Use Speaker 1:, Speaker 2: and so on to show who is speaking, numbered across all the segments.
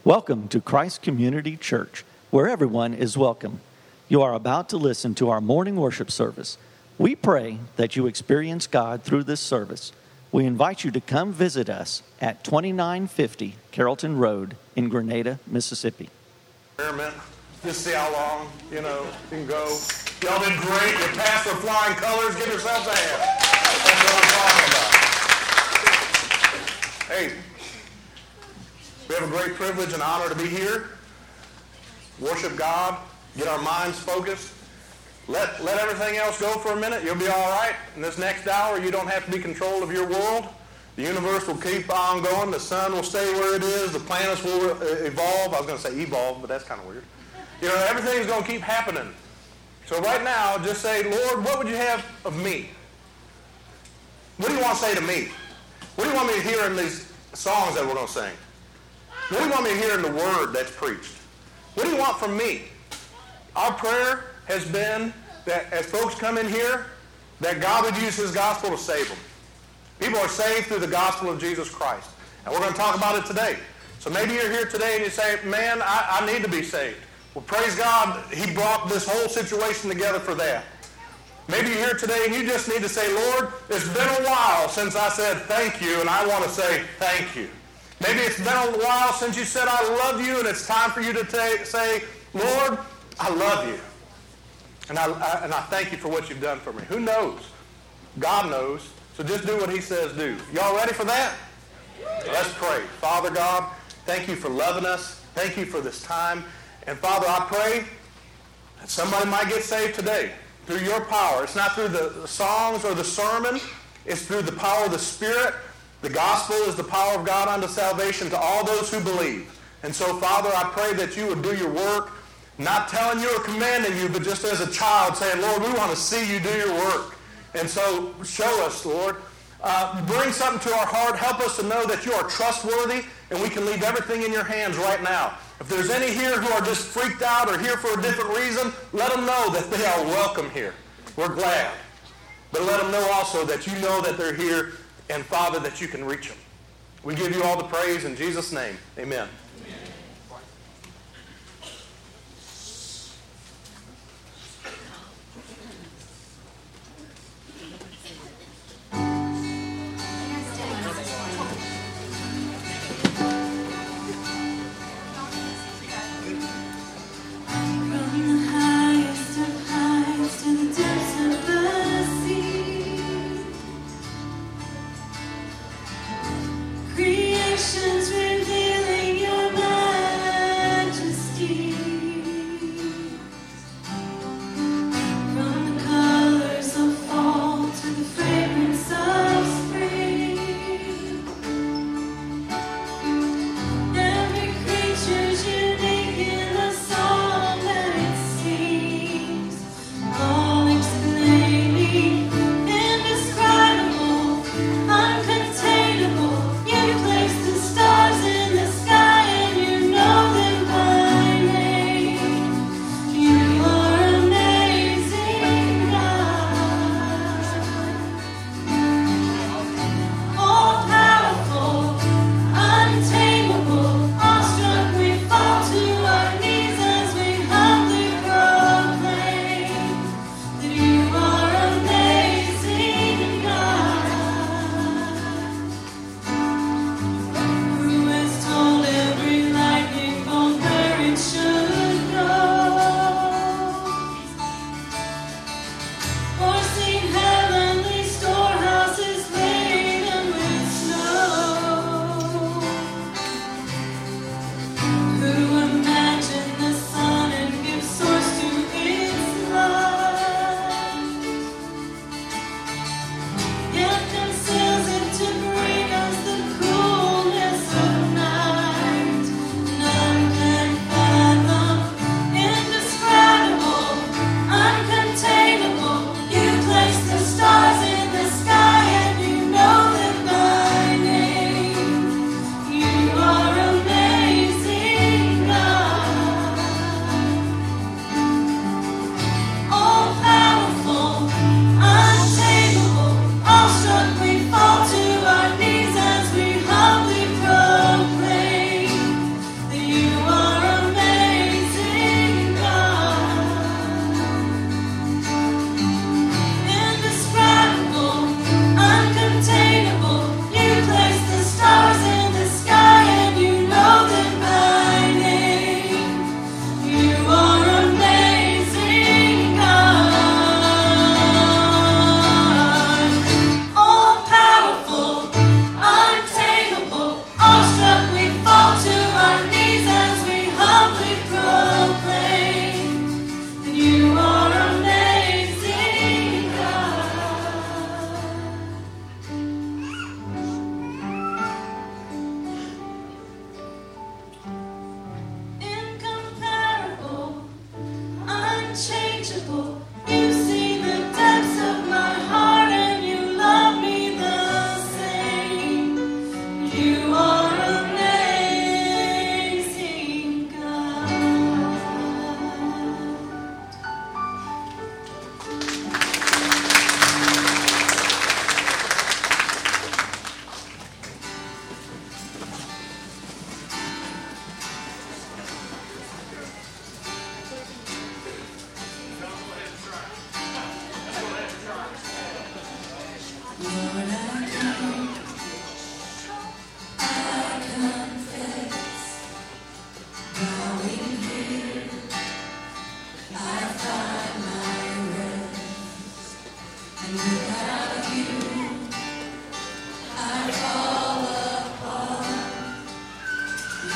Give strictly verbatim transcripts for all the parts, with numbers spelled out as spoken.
Speaker 1: Welcome to Christ Community Church, where everyone is welcome. You are about to listen to our morning worship service. We pray that you experience God through this service. We invite you to come visit us at twenty-nine fifty Carrollton Road in Grenada, Mississippi.
Speaker 2: Experiment. Just see how long, you know, you can go. Y'all did great. You passed with flying colors. Give yourselves a hand. That's what I'm talking about. Hey, we have a great privilege and honor to be here. Worship God. Get our minds focused. Let, let everything else go for a minute. You'll be all right. In this next hour, you don't have to be control of your world. The universe will keep on going. The sun will stay where it is. The planets will evolve. I was going to say evolve, but that's kind of weird. You know, everything's going to keep happening. So right now, just say, Lord, what would you have of me? What do you want to say to me? What do you want me to hear in these songs that we're going to sing? What do you want me to hear in the word that's preached? What do you want from me? Our prayer has been that as folks come in here, that God would use his gospel to save them. People are saved through the gospel of Jesus Christ. And we're going to talk about it today. So maybe you're here today and you say, man, I, I need to be saved. Well, praise God, he brought this whole situation together for that. Maybe you're here today and you just need to say, Lord, it's been a while since I said thank you, and I want to say thank you. Maybe it's been a while since you said I love you, and it's time for you to ta- say, Lord, I love you. And I, I, and I thank you for what you've done for me. Who knows? God knows. So just do what he says do. Y'all ready for that? Let's pray. Father God, thank you for loving us. Thank you for this time. And Father, I pray that somebody might get saved today through your power. It's not through the songs or the sermon. It's through the power of the Spirit. The gospel is the power of God unto salvation to all those who believe. And so, Father, I pray that you would do your work, not telling you or commanding you, but just as a child saying, Lord, we want to see you do your work. And so show us, Lord. Uh, bring something to our heart. Help us to know that you are trustworthy, and we can leave everything in your hands right now. If there's any here who are just freaked out or here for a different reason, let them know that they are welcome here. We're glad. But let them know also that you know that they're here, and Father, that you can reach them. We give you all the praise in Jesus' name. Amen.
Speaker 3: Creation's revealing your mind.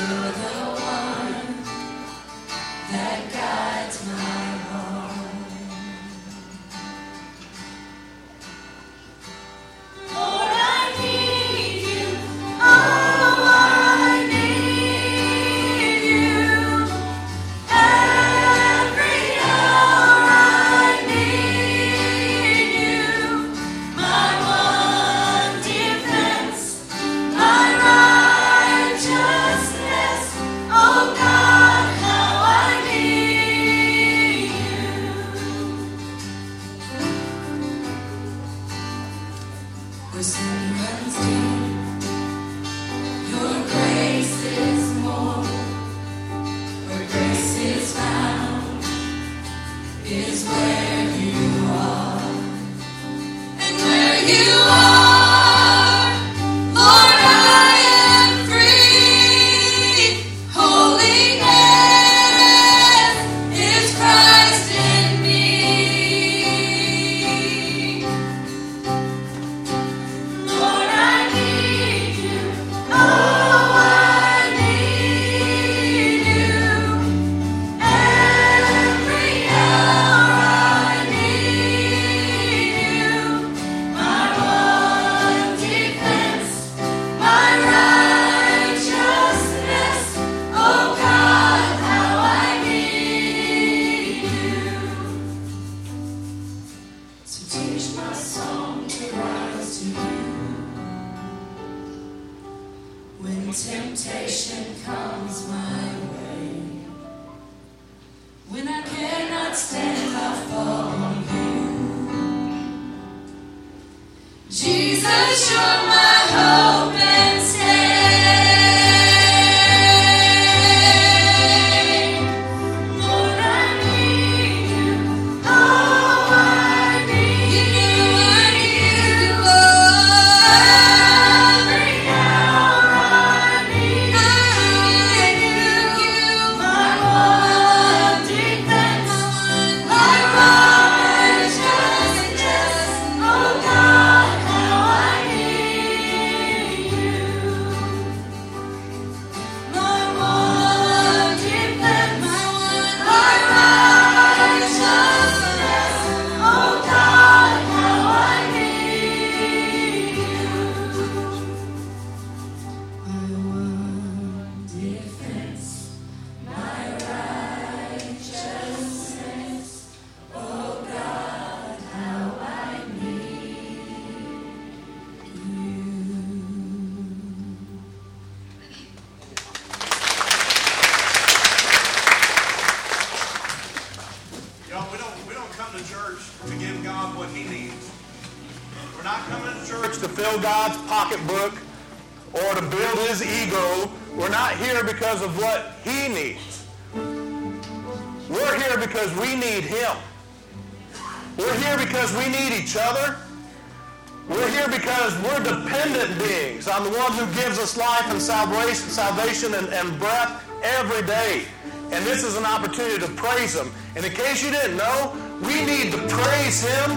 Speaker 2: Salvation and, and breath every day. And this is an opportunity to praise Him. And in case you didn't know, we need to praise Him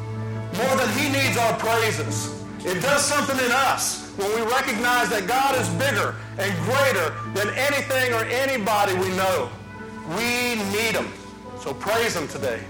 Speaker 2: more than He needs our praises. It does something in us when we recognize that God is bigger and greater than anything or anybody we know. We need Him. So praise Him today.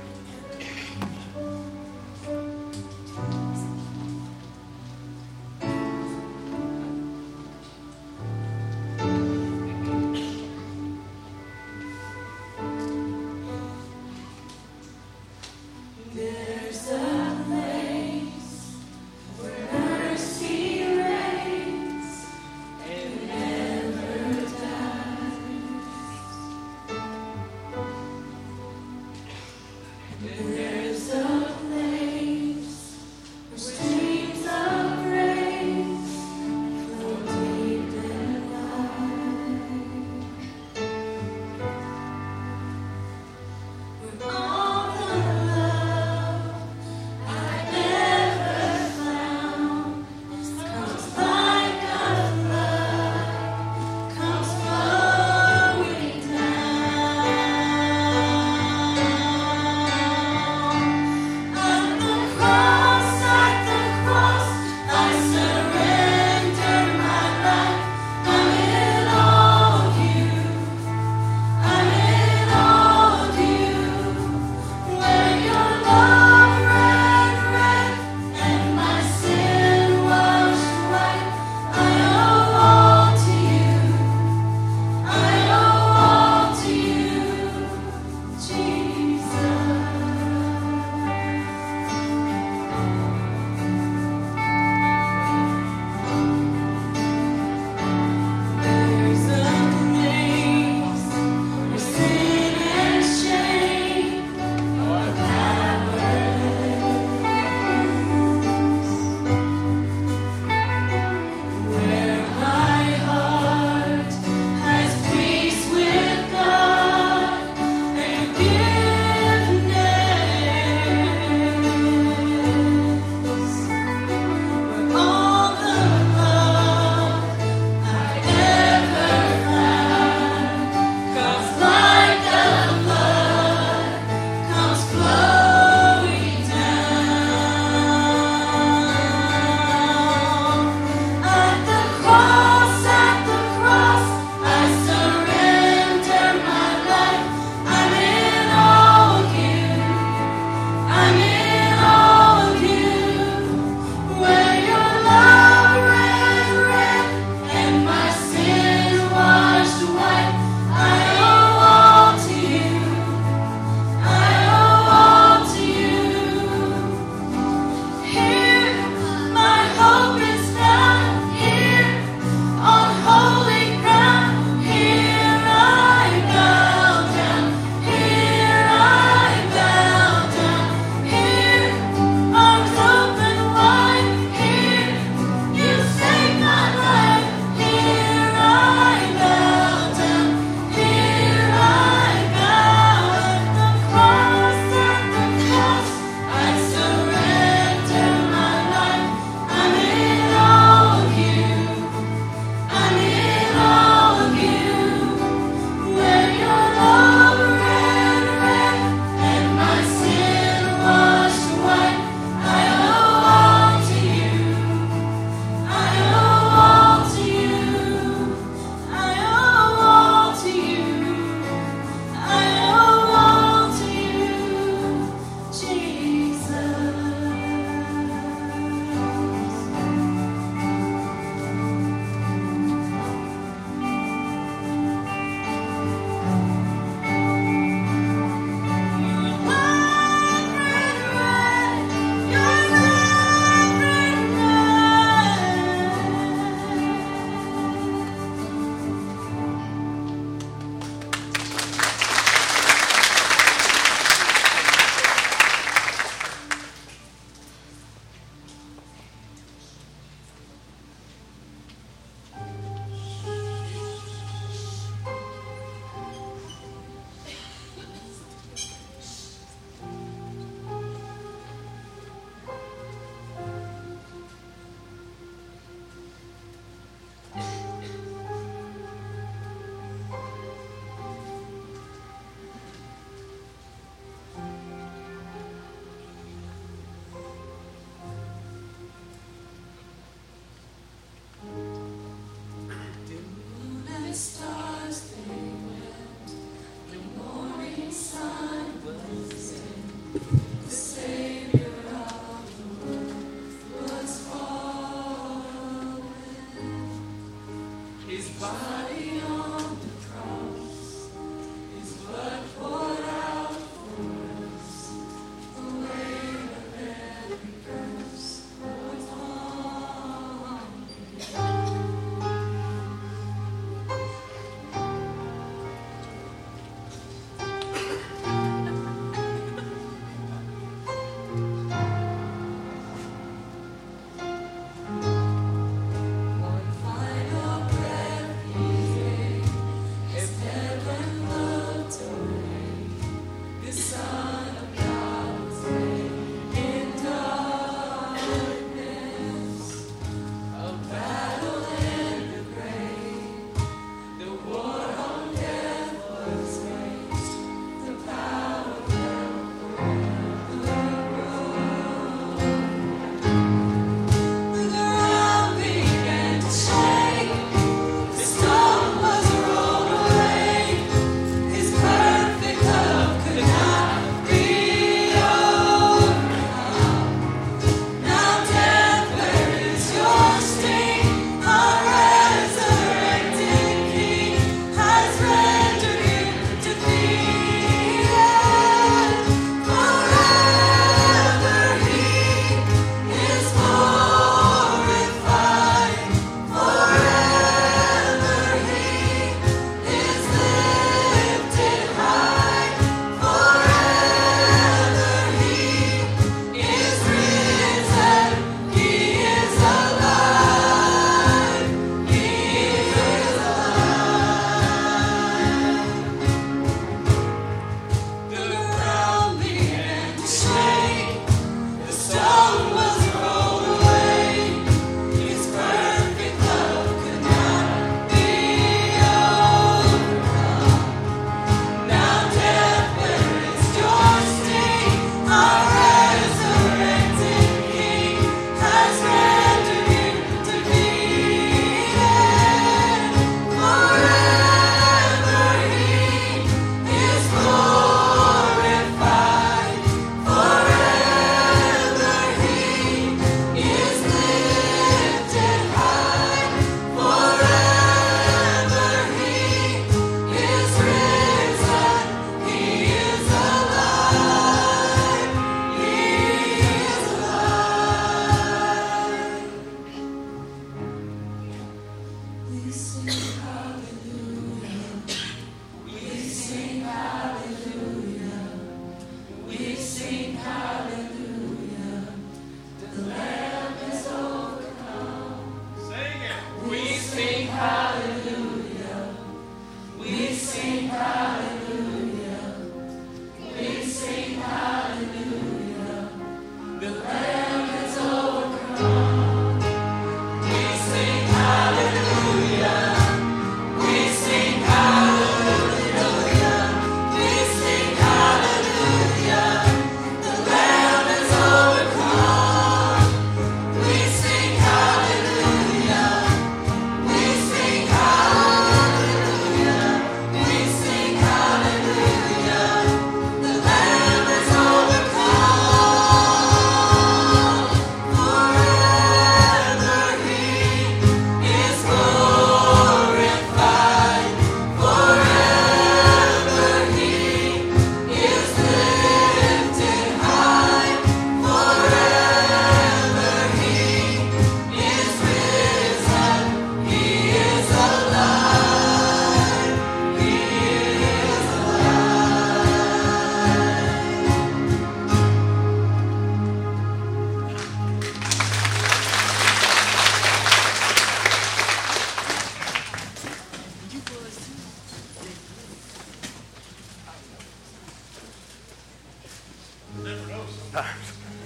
Speaker 2: sometimes.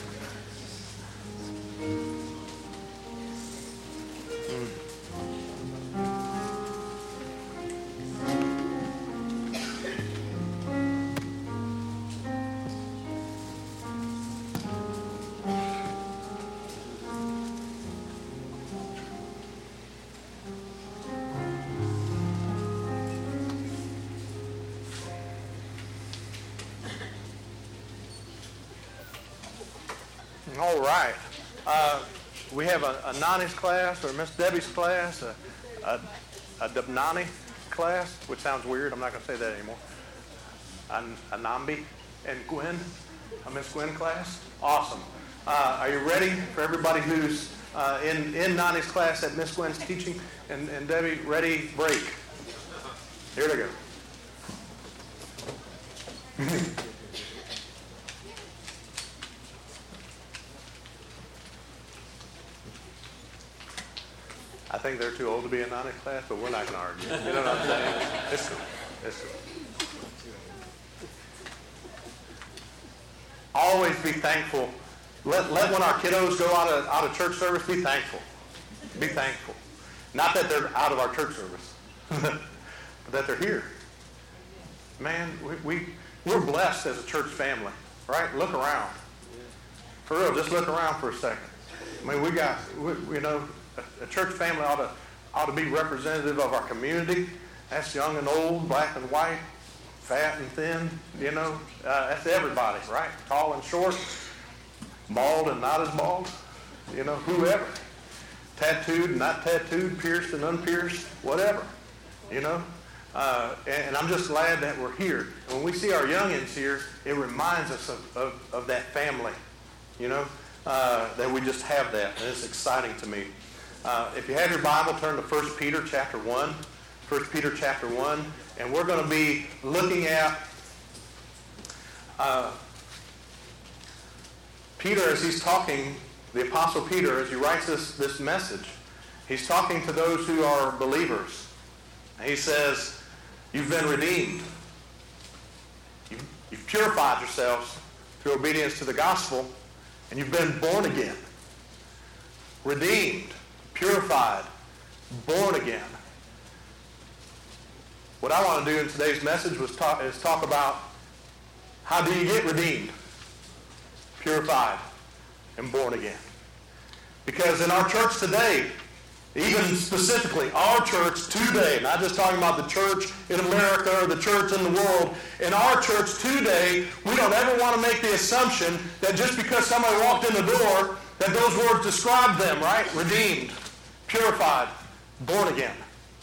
Speaker 2: Mm. All right. Uh, we have a, a Nani's class, or Miss Debbie's class, a, a, a Debnani class, which sounds weird. I'm not going to say that anymore. A, a Nambi and Gwen, a Miss Gwen class. Awesome. Uh, are you ready for everybody who's uh, in, in Nani's class that Miss Gwen's teaching? And, and Debbie, ready, break. Here they go. I think they're too old to be in Nani class, but we're not going to argue. You know what I'm saying? It's cool. It's cool. Always be thankful. Let, let when our kiddos go out of, out of church service, be thankful. Be thankful. Not that they're out of our church service, but that they're here. Man, we, we, we're blessed as a church family, right? Look around. For real, just look around for a second. I mean, we got, we, you know, a church family ought to, ought to be representative of our community. That's young and old, black and white, fat and thin, you know. Uh, that's everybody, right? Tall and short, bald and not as bald, you know, whoever. Tattooed and not tattooed, pierced and unpierced, whatever, you know. Uh, and, and I'm just glad that we're here. When we see our youngins here, it reminds us of, of, of that family, you know, uh, that we just have that. And it's exciting to me. Uh, if you have your Bible, turn to First Peter chapter one. First Peter chapter one. And we're going to be looking at uh, Peter as he's talking, the Apostle Peter, as he writes this, this message. He's talking to those who are believers. And he says, you've been redeemed. You've, you've purified yourselves through obedience to the gospel. And you've been born again. Redeemed. Purified, born again. What I want to do in today's message was talk, is talk about how do you get redeemed, purified, and born again. Because in our church today, even specifically our church today, not just talking about the church in America or the church in the world, in our church today, we don't ever want to make the assumption that just because somebody walked in the door, that those words describe them, right? Redeemed, purified, born again.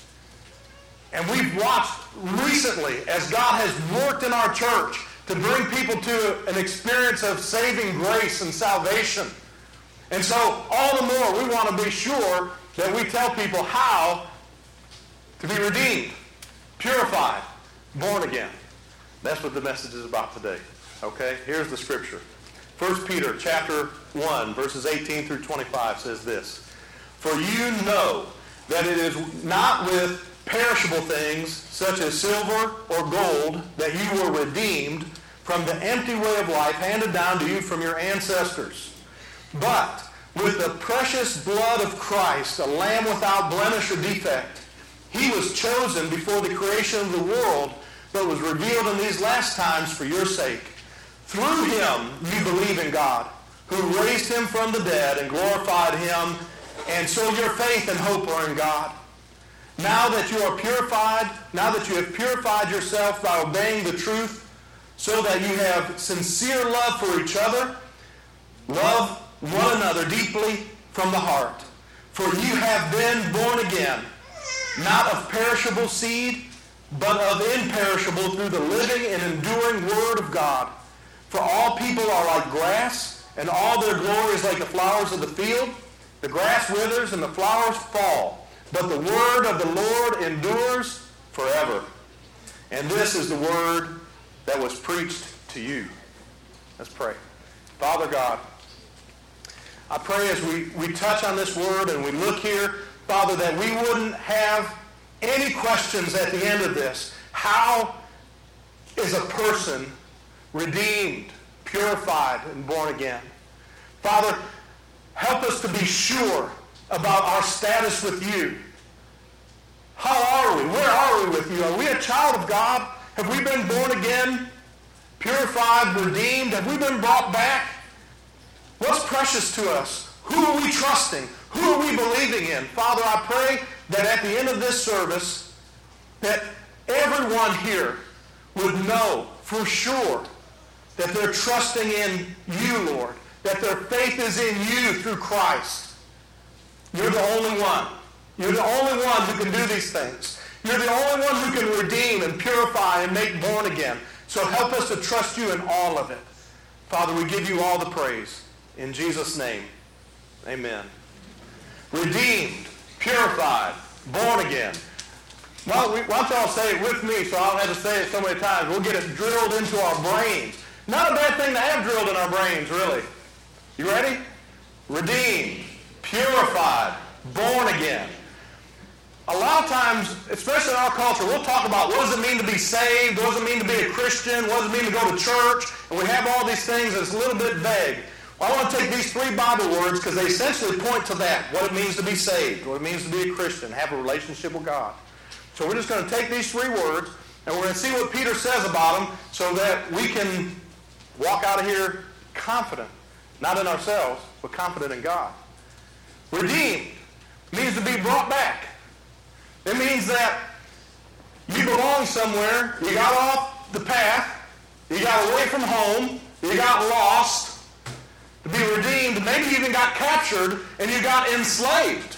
Speaker 2: And we've watched recently as God has worked in our church to bring people to an experience of saving grace and salvation. And so all the more we want to be sure that we tell people how to be redeemed, purified, born again. That's what the message is about today. Okay? Here's the scripture. First Peter chapter one, verses eighteen through twenty-five says this. For you know that it is not with perishable things, such as silver or gold, that you were redeemed from the empty way of life handed down to you from your ancestors, but with the precious blood of Christ, a lamb without blemish or defect. He was chosen before the creation of the world, but was revealed in these last times for your sake. Through him you believe in God, who raised him from the dead and glorified him, and so your faith and hope are in God. Now that you are purified, now that you have purified yourself by obeying the truth, so that you have sincere love for each other, love one another deeply from the heart. For you have been born again, not of perishable seed, but of imperishable through the living and enduring word of God. For all people are like grass, and all their glory is like the flowers of the field. The grass withers and the flowers fall, but the word of the Lord endures forever. And this is the word that was preached to you. Let's pray. Father God, I pray as we, we touch on this word and we look here, Father, that we wouldn't have any questions at the end of this. How is a person redeemed, purified, and born again. Father, help us to be sure about our status with you. How are we? Where are we with you? Are we a child of God? Have we been born again, purified, redeemed? Have we been brought back? What's precious to us? Who are we trusting? Who are we believing in? Father, I pray that at the end of this service, that everyone here would know for sure that they're trusting in you, Lord, that their faith is in you through Christ. You're the only one. You're the only one who can do these things. You're the only one who can redeem and purify and make born again. So help us to trust you in all of it. Father, we give you all the praise. In Jesus' name, amen. Redeemed, purified, born again. Well, we, why don't y'all say it with me so I don't have to say it so many times. We'll get it drilled into our brains. Not a bad thing to have drilled in our brains, really. You ready? Redeemed, purified, born again. A lot of times, especially in our culture, we'll talk about what does it mean to be saved, what does it mean to be a Christian, what does it mean to go to church, and we have all these things that's a little bit vague. Well, I want to take these three Bible words because they essentially point to that, what it means to be saved, what it means to be a Christian, have a relationship with God. So we're just going to take these three words, and we're going to see what Peter says about them so that we can walk out of here confident, not in ourselves, but confident in God. Redeemed means to be brought back. It means that you belong somewhere, you got off the path, you got away from home, you got lost. To be redeemed, maybe you even got captured and you got enslaved.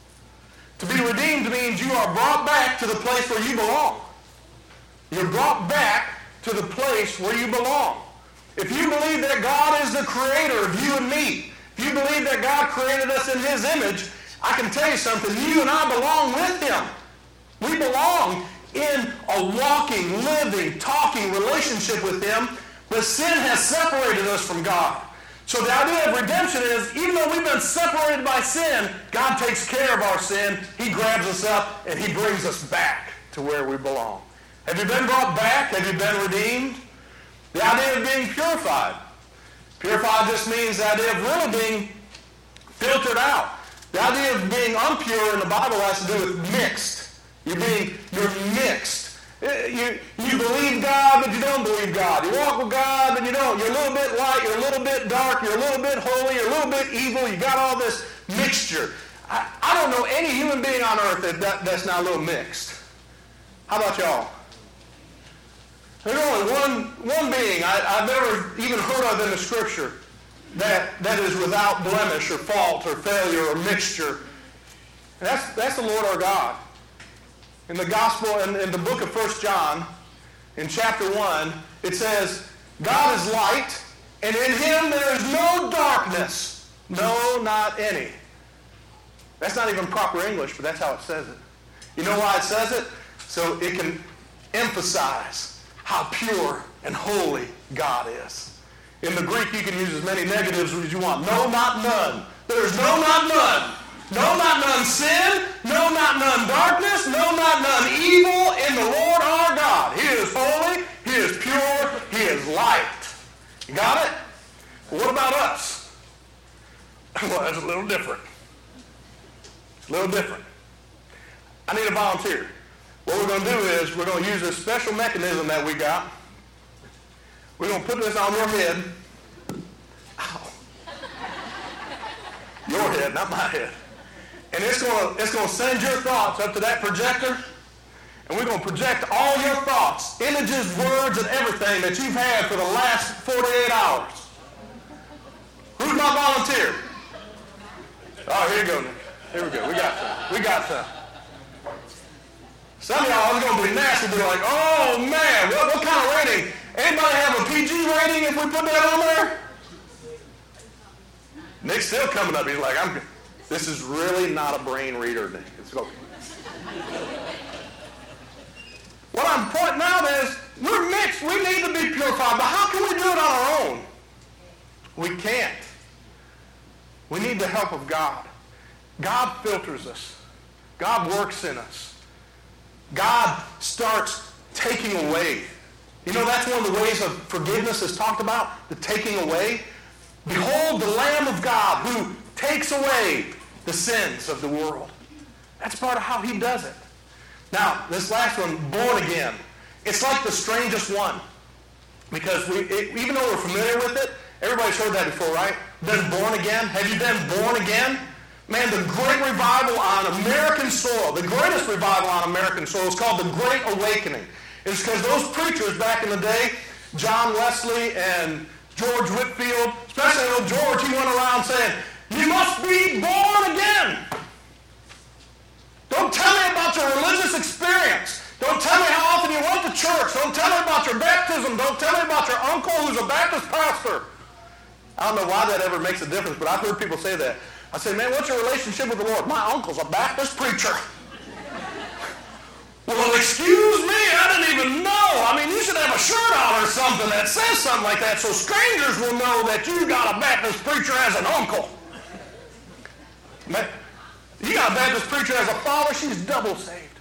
Speaker 2: To be redeemed means you are brought back to the place where you belong. You're brought back to the place where you belong. If you believe that God is the creator of you and me, if you believe that God created us in his image, I can tell you something, you and I belong with him. We belong in a walking, living, talking relationship with him, but sin has separated us from God. So the idea of redemption is, even though we've been separated by sin, God takes care of our sin, he grabs us up, and he brings us back to where we belong. Have you been brought back? Have you been redeemed? The idea of being purified. Purified just means the idea of really being filtered out. The idea of being impure in the Bible has to do with mixed. You're being, you're mixed. You, you believe God, but you don't believe God. You walk with God, but you don't. You're a little bit light, you're a little bit dark, you're a little bit holy, you're a little bit evil. You got all this mixture. I, I don't know any human being on earth that, that that's not a little mixed. How about y'all? There's only one, one being I, I've never even heard of in the Scripture that, that is without blemish or fault or failure or mixture. And that's, that's the Lord our God. In the gospel, in, in the book of First John, in chapter one, it says, God is light, and in him there is no darkness. No, not any. That's not even proper English, but that's how it says it. You know why it says it? So it can emphasize how pure and holy God is. In the Greek, you can use as many negatives as you want. No, not none. There's no, not none. No, not none sin. No, not none darkness. No, not none evil in the Lord our God. He is holy. He is pure. He is light. You got it? Well, what about us? Well, that's a little different. It's a little different. I need a volunteer. What we're going to do is we're going to use this special mechanism that we got. We're going to put this on your head. Ow. Your head, not my head. And it's going to, it's going to send your thoughts up to that projector, and we're going to project all your thoughts, images, words, and everything that you've had for the last forty-eight hours. Who's my volunteer? Oh, here you go, Nick. Here we go. We got some. We got some. Some of y'all are going to be nasty and be like, oh, man, what, what kind of rating? Anybody have a P G rating if we put that on there? Nick's still coming up. He's like, I'm... This is really not a brain reader, Nick. It's okay. What I'm pointing out is we're mixed. We need to be purified. But how can we do it on our own? We can't. We need the help of God. God filters us. God works in us. God starts taking away You know, that's one of the ways of forgiveness is talked about, the taking away. Behold the Lamb of God who takes away the sins of the world. That's part of how he does it. Now, this last one, born again. It's like the strangest one. Because we, it, even though we're familiar with it, everybody's heard that before, right? Been born again? Have you been born again? Man, the great revival on American soil, the greatest revival on American soil is called the Great Awakening. It's because those preachers back in the day, John Wesley and George Whitefield, especially old George, he went around saying, you must be born again. Don't tell me about your religious experience. Don't tell me how often you went to church. Don't tell me about your baptism. Don't tell me about your uncle who's a Baptist pastor. I don't know why that ever makes a difference, but I've heard people say that. I say, man, what's your relationship with the Lord? My uncle's a Baptist preacher. Well, excuse me, I didn't even know. I mean, you should have a shirt on or something that says something like that so strangers will know that you got a Baptist preacher as an uncle. Man, you got a Baptist preacher as a father, she's double saved.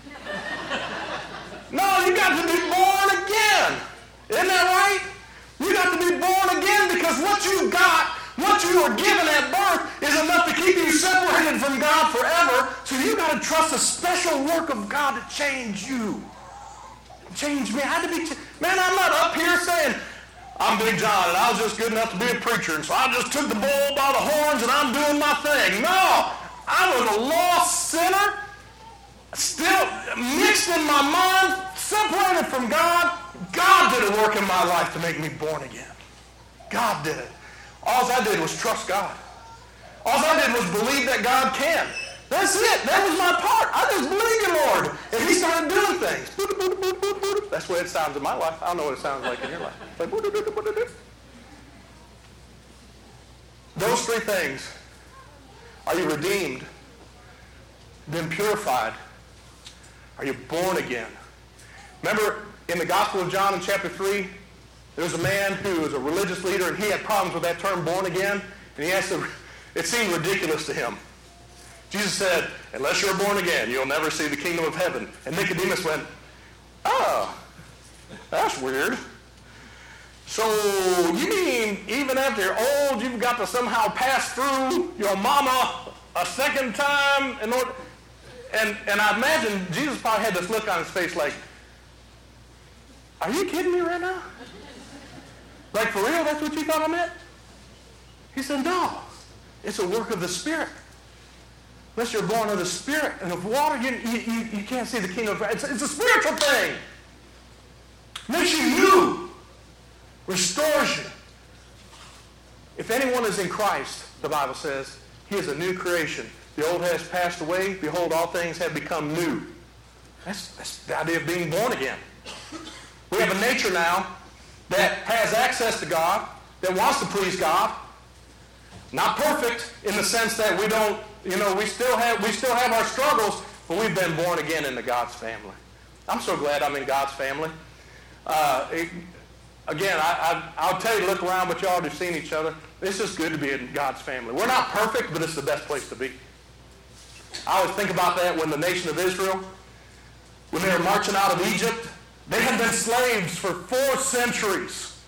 Speaker 2: No, you got to be born again. Isn't that right? You got to be born again because what you got, what you were given at birth is enough to keep you separated from God forever. So you got to trust the special work of God to change you. Change me. I had to be, man, I'm not up here saying, I'm Big John and I was just good enough to be a preacher and so I just took the bull by the horns and I'm doing my thing. No, I was a lost sinner, still mixed in my mind, separated from God. God did a work in my life to make me born again. God did it. All I did was trust God. All I did was believe that God can. That's it. That was my part. I just believed in the Lord. And he started doing things. That's the way it sounds in my life. I don't know what it sounds like in your life. Like, those three things. Are you redeemed? Been purified? Are you born again? Remember in the Gospel of John in chapter three, there was a man who was a religious leader and he had problems with that term born again. And he asked, the, it seemed ridiculous to him. Jesus said, unless you're born again, you'll never see the kingdom of heaven. And Nicodemus went, oh, that's weird. So you mean even after you're old, you've got to somehow pass through your mama a second time? In order, and, and I imagine Jesus probably had this look on his face like, are you kidding me right now? Like for real, that's what you thought I meant? He said, no, it's a work of the Spirit. Unless you're born of the Spirit and of water, you, you, you can't see the kingdom of God. It's, it's a spiritual thing. Makes you new. Restores you. If anyone is in Christ, the Bible says, he is a new creation. The old has passed away. Behold, all things have become new. That's, that's the idea of being born again. We have a nature now that has access to God, that wants to please God. Not perfect in the sense that we don't, you know, we still have we still have our struggles, but we've been born again into God's family. I'm so glad I'm in God's family. Uh, it, again, I, I, I'll tell you, look around, but y'all have seen each other. It's just good to be in God's family. We're not perfect, but it's the best place to be. I always think about that when the nation of Israel, when they were marching out of Egypt, they had been slaves for four centuries.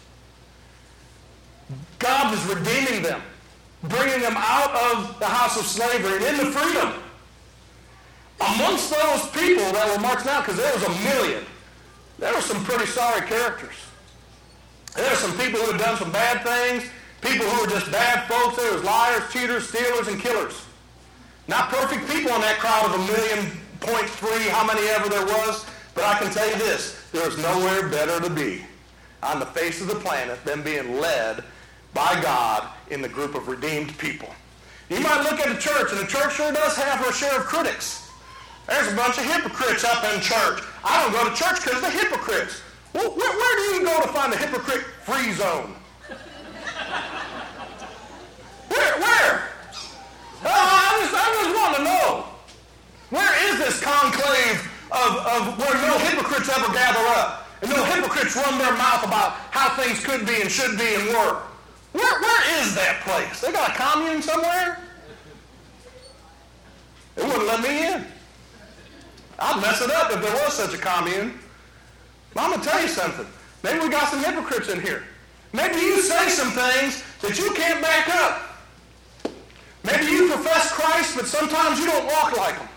Speaker 2: God was redeeming them, bringing them out of the house of slavery and into freedom. Amongst those people that were marching out, because there was a million, there were some pretty sorry characters. There were some people who had done some bad things, people who were just bad folks. There was liars, cheaters, stealers, and killers. Not perfect people in that crowd of a million point three, how many ever there was. But I can tell you this, there is nowhere better to be on the face of the planet than being led by God in the group of redeemed people. You might look at the church, and the church sure does have her share of critics. There's a bunch of hypocrites up in church. I don't go to church because of the hypocrites. Well, where, where do you go to find the hypocrite-free zone? Where? Where? Oh, I just, I just want to know. Where is this conclave of, of where no hypocrites ever gather up and no hypocrites run their mouth about how things could be and should be and were? Where, where is that place? They got a commune somewhere? They wouldn't let me in. I'd mess it up if there was such a commune. But I'm going to tell you something. Maybe we got some hypocrites in here. Maybe you say some things that you can't back up. Maybe you profess Christ, but sometimes you don't walk like him.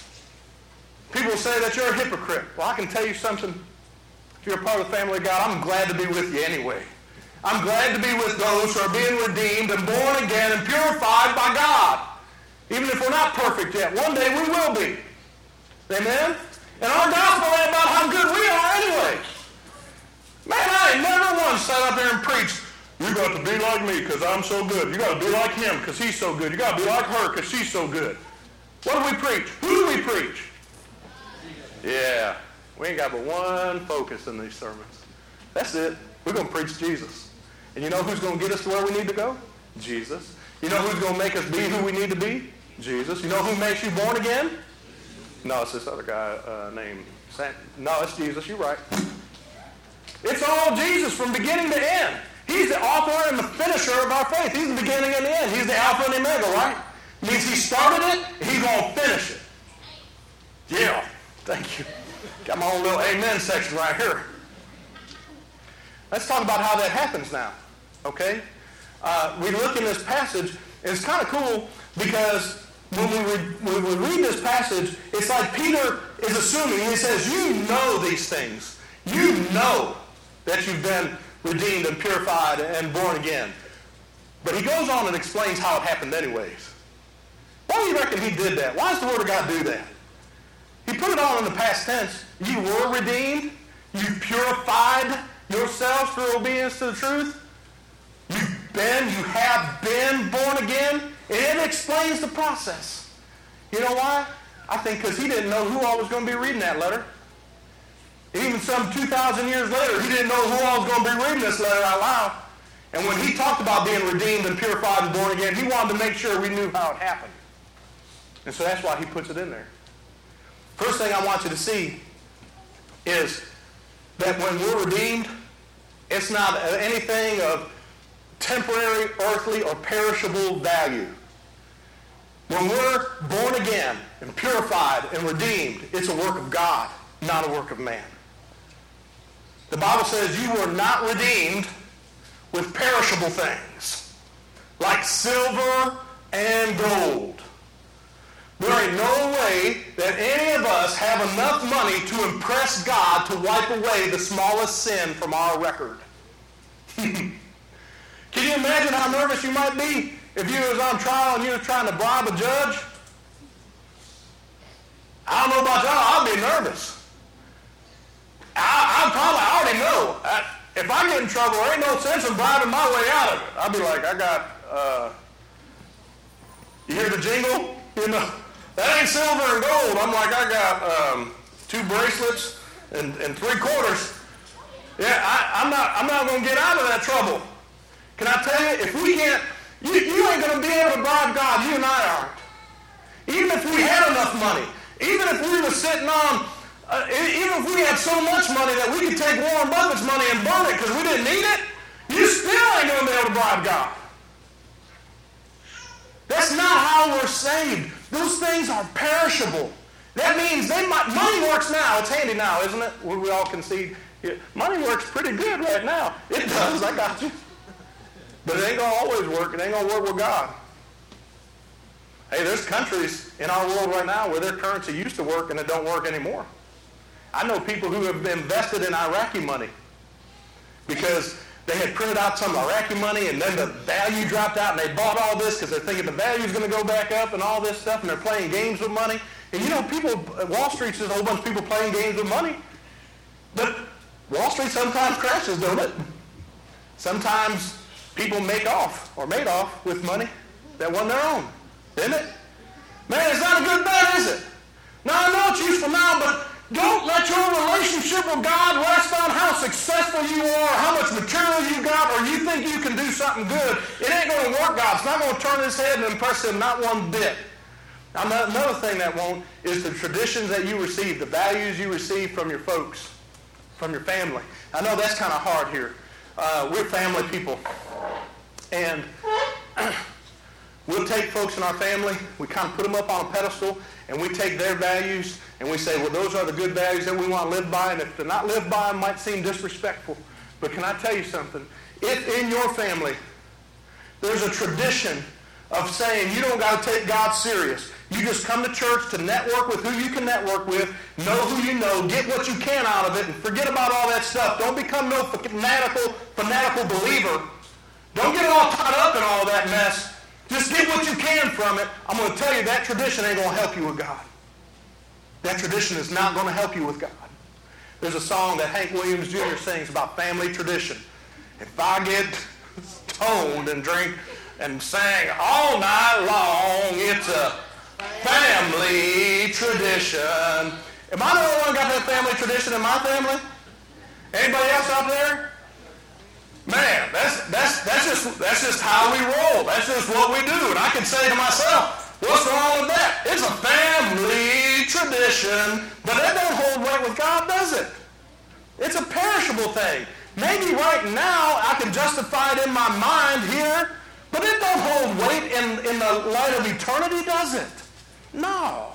Speaker 2: People say that you're a hypocrite. Well, I can tell you something. If you're a part of the family of God, I'm glad to be with you anyway. I'm glad to be with those who are being redeemed and born again and purified by God. Even if we're not perfect yet, one day we will be. Amen? And our gospel ain't about how good we are anyway. Man, I ain't never once sat up here and preached, you got to be like me because I'm so good. You got to be like him because he's so good. You got to be like her because she's so good. What do we preach? Who do we preach? Yeah. We ain't got but one focus in these sermons. That's it. We're going to preach Jesus. And you know who's going to get us to where we need to go? Jesus. You know who's going to make us be who we need to be? Jesus. You know who makes you born again? No, it's this other guy uh, named Sam. No, it's Jesus. You're right. It's all Jesus from beginning to end. He's the author and the finisher of our faith. He's the beginning and the end. He's the Alpha and Omega, right? It means he started it, he's going to finish it. Yeah. Thank you. Got my own little amen section right here. Let's talk about how that happens now, okay? Uh, we look in this passage, and it's kind of cool because when we, read, when we read this passage, it's like Peter is assuming, he says, you know these things. You know that you've been redeemed and purified and born again. But he goes on and explains how it happened anyways. Why do you reckon he did that? Why does the Word of God do that? He put it all in the past tense. You were redeemed. You purified yourselves through obedience to the truth. You've been, you have been born again. And it explains the process. You know why? I think because he didn't know who all was going to be reading that letter. Even some two thousand years later, he didn't know who all was going to be reading this letter out loud. And when he talked about being redeemed and purified and born again, he wanted to make sure we knew how it happened. And so that's why he puts it in there. First thing I want you to see is that when we're redeemed, it's not anything of temporary, earthly, or perishable value. When we're born again and purified and redeemed, it's a work of God, not a work of man. The Bible says you were not redeemed with perishable things, like silver and gold. There ain't no way that any of us have enough money to impress God to wipe away the smallest sin from our record. Can you imagine how nervous you might be if you was on trial and you was trying to bribe a judge? I don't know about y'all, I'd be nervous. I, I probably I already know. I, if I get in trouble, there ain't no sense in bribing my way out of it. I'd be like, I got, uh, you hear the jingle? You know, that ain't silver and gold. I'm like, I got um, two bracelets and, and three quarters. Yeah, I, I'm not I'm not going to get out of that trouble. Can I tell you, if we can't, you, you ain't going to be able to bribe God. You and I aren't. Even if we had enough money, even if we were sitting on, uh, even if we had so much money that we could take Warren Buffett's money and burn it because we didn't need it, you still ain't going to be able to bribe God. That's not how we're saved. Those things are perishable. That means they might, money works now. It's handy now, isn't it? We, we all concede. Yeah, money works pretty good right now. It does. I got you. But it ain't going to always work. It ain't going to work with God. Hey, there's countries in our world right now where their currency used to work and it don't work anymore. I know people who have invested in Iraqi money because they had printed out some Iraqi money and then the value dropped out and they bought all this because they're thinking the value's going to go back up and all this stuff, and they're playing games with money. And you know, people, Wall Street's just a whole bunch of people playing games with money. But Wall Street sometimes crashes, don't it? Sometimes people make off or made off with money that wasn't their own, isn't it? Man, it's not a good bet, is it? Now, I know it's useful now, but don't let your relationship with God rest on how successful you are, how much material you got, or you think you can do something good. It ain't going to work, God. It's not going to turn his head and impress him, not one bit. Now, another thing that won't is the traditions that you receive, the values you receive from your folks, from your family. I know that's kind of hard here. Uh, we're family people. And we'll take folks in our family, we kind of put them up on a pedestal, and we take their values, and we say, well, those are the good values that we want to live by, and if they're not lived by them, might seem disrespectful. But can I tell you something? If in your family there's a tradition of saying you don't got to take God serious, you just come to church to network with who you can network with, know who you know, get what you can out of it, and forget about all that stuff. Don't become no fanatical, fanatical believer. Don't get all tied up in all that mess. Just get what you can from it. I'm going to tell you that tradition ain't going to help you with God. That tradition is not going to help you with God. There's a song that Hank Williams Junior sings about family tradition. If I get stoned and drink and sing all night long, it's a family tradition. Am I the only one got that family tradition in my family? Anybody else out there? Man, that's that's that's just that's just how we roll. That's just what we do. And I can say to myself, what's wrong with that? It's a family tradition, but that don't hold weight with God, does it? It's a perishable thing. Maybe right now I can justify it in my mind here, but it don't hold weight in, in the light of eternity, does it? No.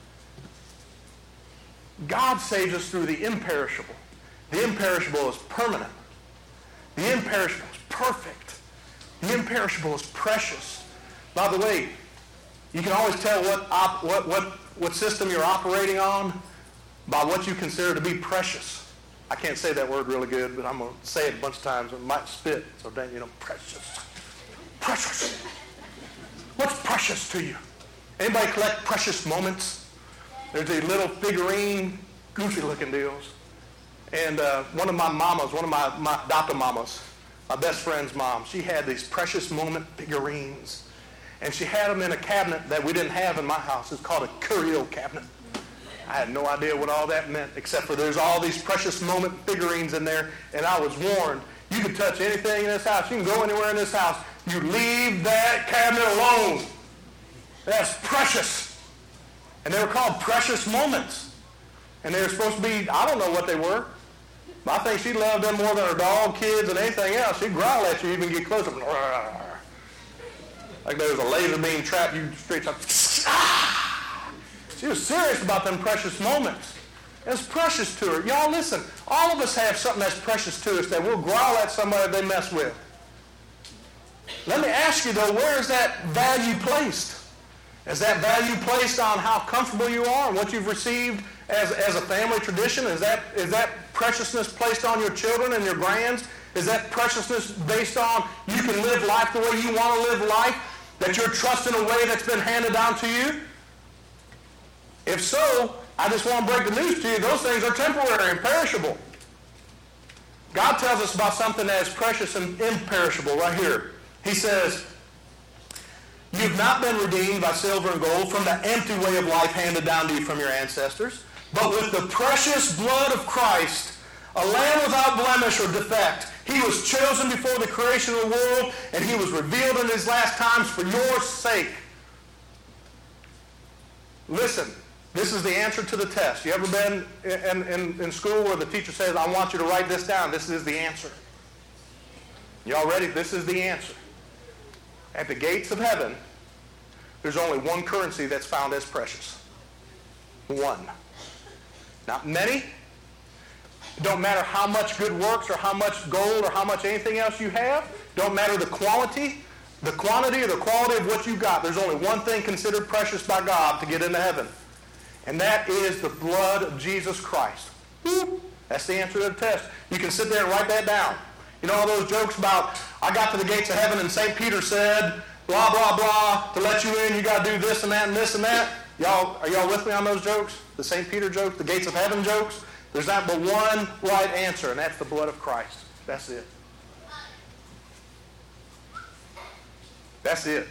Speaker 2: God saves us through the imperishable. The imperishable is permanent. The imperishable is perfect. The imperishable is precious. By the way, you can always tell what, op, what, what, what system you're operating on by what you consider to be precious. I can't say that word really good, but I'm going to say it a bunch of times. It might spit, so then you know, precious. Precious. What's precious to you? Anybody collect precious moments? There's a little figurine, goofy-looking deals. And uh, one of my mamas, one of my, my adopted mamas, my best friend's mom, she had these precious moment figurines. And she had them in a cabinet that we didn't have in my house. It's called a curio cabinet. I had no idea what all that meant, except for there's all these precious moment figurines in there, and I was warned, you can touch anything in this house. You can go anywhere in this house. You leave that cabinet alone. That's precious. And they were called precious moments. And they were supposed to be, I don't know what they were. But I think she loved them more than her dog, kids, and anything else. She'd growl at you, even get closer. Like there was a laser beam trap you straight up. She was serious about them precious moments. It's precious to her. Y'all listen, all of us have something that's precious to us that we'll growl at somebody they mess with. Let me ask you though, where is that value placed? Is that value placed on how comfortable you are and what you've received as, as a family tradition? Is that, is that preciousness placed on your children and your grands? Is that preciousness based on you can live life the way you want to live life? That you're trusting a way that's been handed down to you? If so, I just want to break the news to you. Those things are temporary and perishable. God tells us about something that is precious and imperishable right here. He says, you've not been redeemed by silver and gold from the empty way of life handed down to you from your ancestors, but with the precious blood of Christ, a lamb without blemish or defect. He was chosen before the creation of the world, and he was revealed in his last times for your sake. Listen, this is the answer to the test. You ever been in, in, in school where the teacher says, I want you to write this down? This is the answer. Y'all ready? This is the answer. At the gates of heaven, there's only one currency that's found as precious. One. Not many. It don't matter how much good works or how much gold or how much anything else you have. Don't matter the quantity, the quantity or the quality of what you got. There's only one thing considered precious by God to get into heaven. And that is the blood of Jesus Christ. That's the answer to the test. You can sit there and write that down. You know all those jokes about, I got to the gates of heaven and Saint Peter said, blah, blah, blah, to let you in, you got to do this and that and this and that. Y'all, are y'all with me on those jokes? The Saint Peter jokes, the gates of heaven jokes? There's not but one right answer, and that's the blood of Christ. That's it. That's it.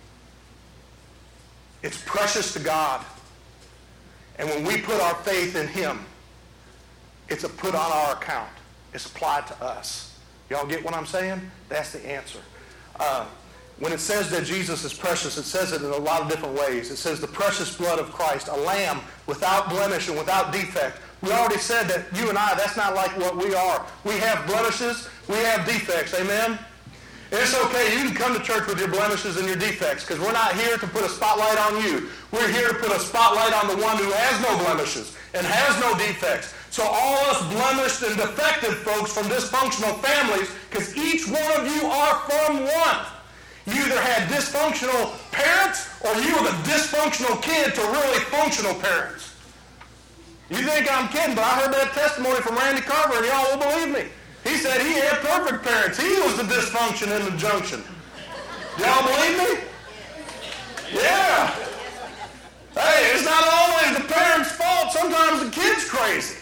Speaker 2: It's precious to God. And when we put our faith in him, it's a put on our account. It's applied to us. Y'all get what I'm saying? That's the answer. Uh, when it says that Jesus is precious, it says it in a lot of different ways. It says the precious blood of Christ, a lamb without blemish and without defect. We already said that you and I, that's not like what we are. We have blemishes. We have defects. Amen? And it's okay. You can come to church with your blemishes and your defects because we're not here to put a spotlight on you. We're here to put a spotlight on the one who has no blemishes and has no defects. So all us blemished and defective folks from dysfunctional families, because each one of you are from one. You either had dysfunctional parents or you were the dysfunctional kid to really functional parents. You think I'm kidding, but I heard that testimony from Randy Carver, and y'all will believe me. He said he had perfect parents. He was the dysfunction in the junction. Y'all believe me? Yeah. Hey, it's not always the parents' fault. Sometimes the kid's crazy.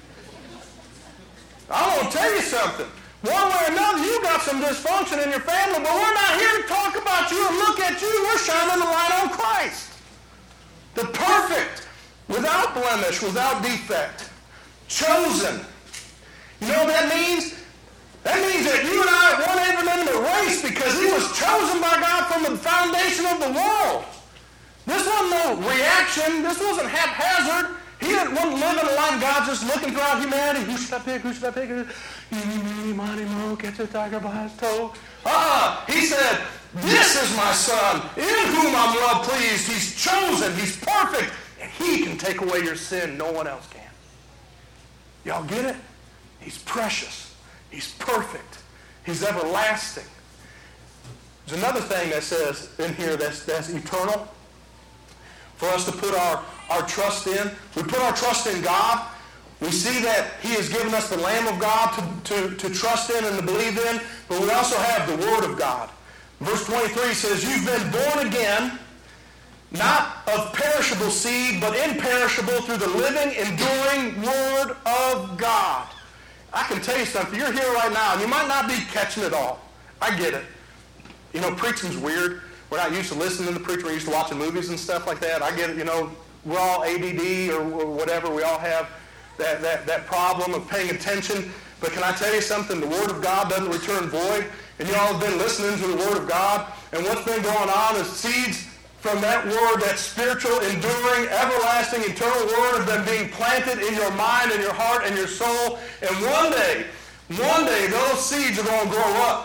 Speaker 2: I want to tell you something. One way or another, you got some dysfunction in your family, but we're not here to talk about you and look at you. We're shining the light on Christ. The perfect, without blemish, without defect, chosen. You know what that means? That means that you and I weren't even in the race because he was chosen by God from the foundation of the world. This wasn't no reaction. This wasn't haphazard. He wasn't living a life. God just looking throughout humanity. Who should I pick? Who should I pick? Eeny, meeny, miny, moe, catch a tiger by his toe. Uh-uh. He said, this is my son, in whom I'm well pleased. He's chosen. He's perfect. And he can take away your sin. No one else can. Y'all get it? He's precious. He's perfect. He's everlasting. There's another thing that says in here that's, that's eternal. For us to put our, our trust in. We put our trust in God. We see that he has given us the Lamb of God to, to, to trust in and to believe in. But we also have the Word of God. Verse twenty-three says, you've been born again, not of perishable seed, but imperishable through the living, enduring Word of God. I can tell you something. You're here right now, and you might not be catching it all. I get it. You know, preaching's weird. We're not used to listening to the preacher. We're used to watching movies and stuff like that. I get it. You know, we're all A D D or whatever. We all have that, that, that problem of paying attention. But can I tell you something? The Word of God doesn't return void. And you all have been listening to the Word of God. And what's been going on is seeds from that Word, that spiritual, enduring, everlasting, eternal Word, have been being planted in your mind and your heart and your soul. And one day, one day, those seeds are going to grow up.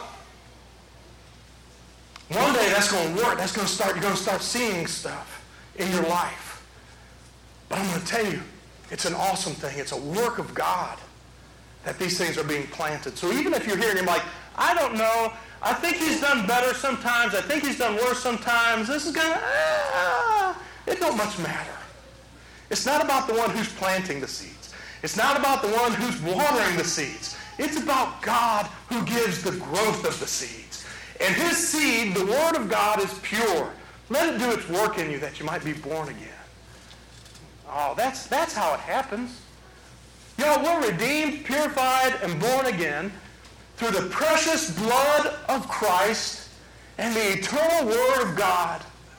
Speaker 2: One day, that's going to work. That's going to start. You're going to start seeing stuff in your life. But I'm going to tell you, it's an awesome thing. It's a work of God that these things are being planted. So even if you're here and you're like, I don't know, I think he's done better sometimes, I think he's done worse sometimes, this is going to, ah, it don't much matter. It's not about the one who's planting the seeds. It's not about the one who's watering the seeds. It's about God who gives the growth of the seeds. And his seed, the Word of God, is pure. Let it do its work in you that you might be born again. Oh, that's, that's how it happens. Y'all, we're redeemed, purified, and born again through the precious blood of Christ and the eternal Word of God.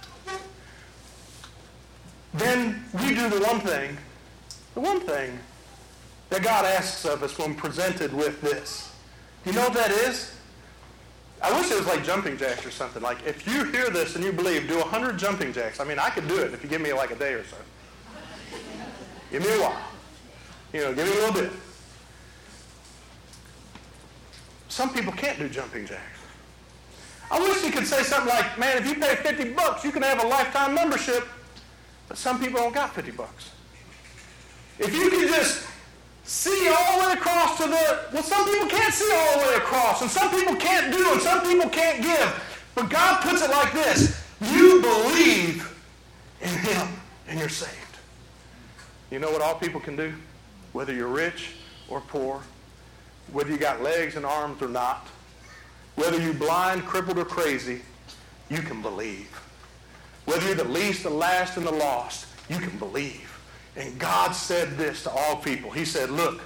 Speaker 2: Then we do the one thing, the one thing that God asks of us when presented with this. Do you know what that is? I wish it was like jumping jacks or something. Like, if you hear this and you believe, do one hundred jumping jacks. I mean, I could do it if you give me like a day or so. Give me a while. You know, give me a little bit. Some people can't do jumping jacks. I wish you could say something like, man, if you pay fifty bucks, you can have a lifetime membership. But some people don't got fifty bucks. If you could just see all the way across to the, well, some people can't see all the way across, and some people can't do, and some people can't give. But God puts it like this. You believe in him, and you're saved. You know what all people can do? Whether you're rich or poor, whether you got legs and arms or not, whether you're blind, crippled, or crazy, you can believe. Whether you're the least, the last, and the lost, you can believe. And God said this to all people. He said, look,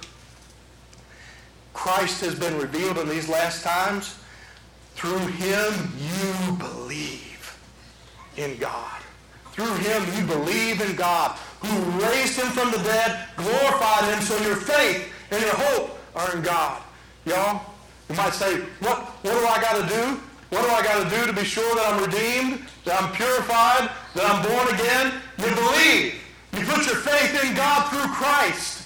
Speaker 2: Christ has been revealed in these last times. Through him, you believe in God. Through him, you believe in God, who raised him from the dead, glorified him, so your faith and your hope are in God. Y'all, you might say, what, what do I got to do? What do I got to do to be sure that I'm redeemed, that I'm purified, that I'm born again? You believe. You put your faith in God through Christ.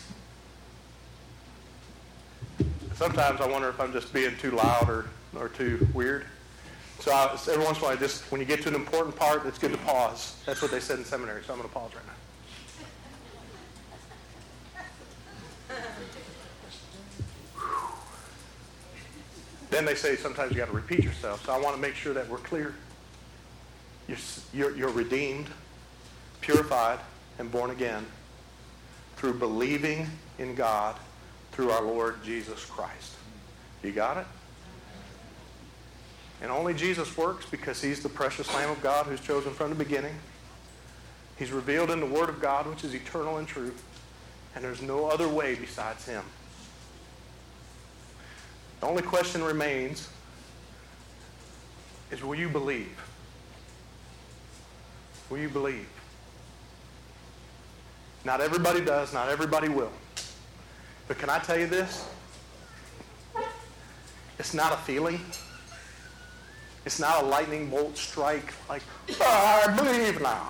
Speaker 2: Sometimes I wonder if I'm just being too loud or, or too weird. So, I, so every once in a while, just when you get to an important part, it's good to pause. That's what they said in seminary, so I'm going to pause right now. Then they say sometimes you got to repeat yourself. So I want to make sure that we're clear. You're, you're, you're redeemed, purified, and born again through believing in God through our Lord Jesus Christ. You got it? And only Jesus works because he's the precious Lamb of God who's chosen from the beginning. He's revealed in the Word of God, which is eternal and true. And there's no other way besides him. The only question remains is, will you believe? Will you believe? Not everybody does. Not everybody will. But can I tell you this? It's not a feeling. It's not a lightning bolt strike like, oh, I believe now.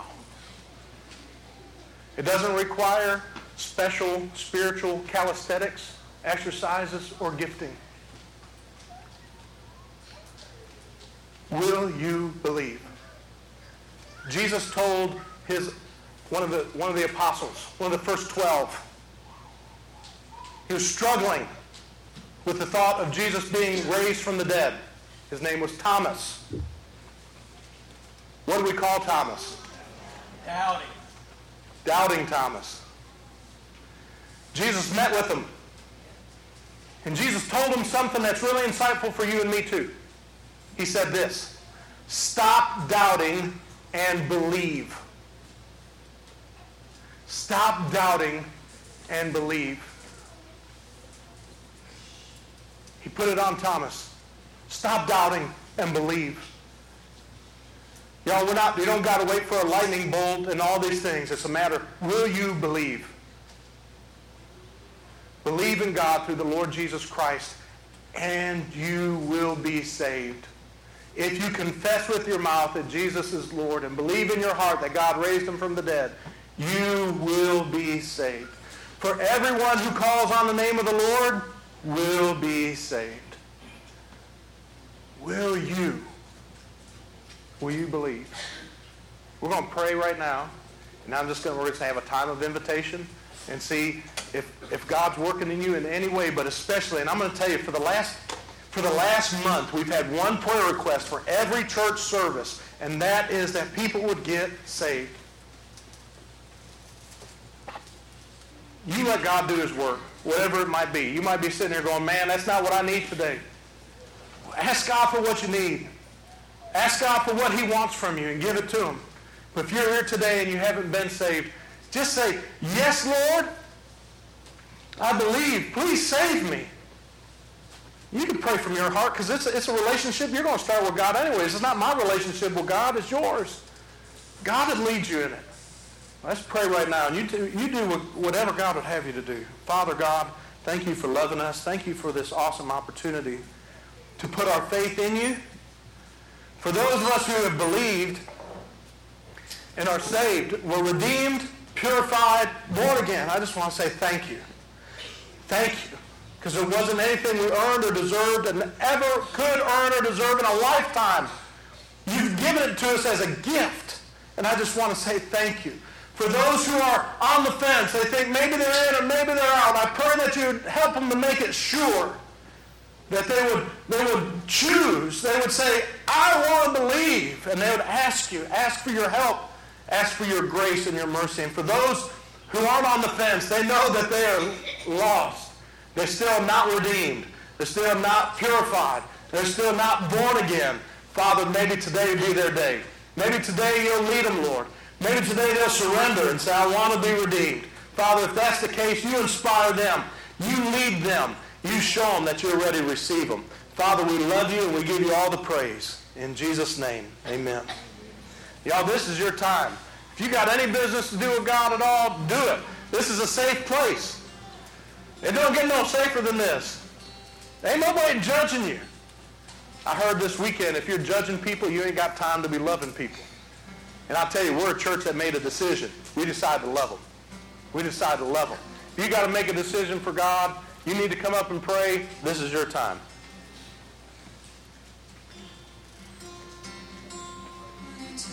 Speaker 2: It doesn't require special spiritual calisthenics, exercises, or gifting. Will you believe? Jesus told his one of the one of the apostles, one of the first twelve. He was struggling with the thought of Jesus being raised from the dead. His name was Thomas. What do we call Thomas?
Speaker 3: Doubting.
Speaker 2: Doubting Thomas. Jesus met with him. And Jesus told him something that's really insightful for you and me too. He said this: stop doubting and believe. Stop doubting and believe. He put it on Thomas. Stop doubting and believe. Y'all, we're not, you don't got to wait for a lightning bolt and all these things. It's a matter, will you believe? Believe in God through the Lord Jesus Christ, and you will be saved. If you confess with your mouth that Jesus is Lord and believe in your heart that God raised him from the dead, you will be saved. For everyone who calls on the name of the Lord will be saved. Will you? Will you believe? We're going to pray right now, and I'm just going to, we're going to have a time of invitation and see if, if God's working in you in any way, but especially, and I'm going to tell you, for the last for the last month, we've had one prayer request for every church service, and that is that people would get saved. You let God do his work, whatever it might be. You might be sitting there going, man, that's not what I need today. Ask God for what you need. Ask God for what he wants from you and give it to him. But if you're here today and you haven't been saved, just say, yes, Lord, I believe. Please save me. You can pray from your heart because it's a, it's a relationship. You're going to start with God anyways. It's not my relationship with God. It's yours. God would lead you in it. Let's pray right now. And you do, you do whatever God would have you to do. Father God, thank you for loving us. Thank you for this awesome opportunity to put our faith in you. For those of us who have believed and are saved, were redeemed, purified, born again, I just want to say thank you. Thank you. Because there wasn't anything we earned or deserved and ever could earn or deserve in a lifetime. You've given it to us as a gift. And I just want to say thank you. For those who are on the fence, they think maybe they're in or maybe they're out, I pray that you would help them to make it sure. That they would, they would choose. They would say, I want to believe. And they would ask you, ask for your help, ask for your grace and your mercy. And for those who aren't on the fence, they know that they are lost. They're still not redeemed. They're still not purified. They're still not born again. Father, maybe today be their day. Maybe today you'll lead them, Lord. Maybe today they'll surrender and say, I want to be redeemed. Father, if that's the case, you inspire them. You lead them. You show them that you're ready to receive them. Father, we love you and we give you all the praise. In Jesus' name, amen. Y'all, this is your time. If you got any business to do with God at all, do it. This is a safe place. It don't get no safer than this. Ain't nobody judging you. I heard this weekend, if you're judging people, you ain't got time to be loving people. And I'll tell you, we're a church that made a decision. We decided to love them. We decided to love them. If you got to make a decision for God, you need to come up and pray. This is your time.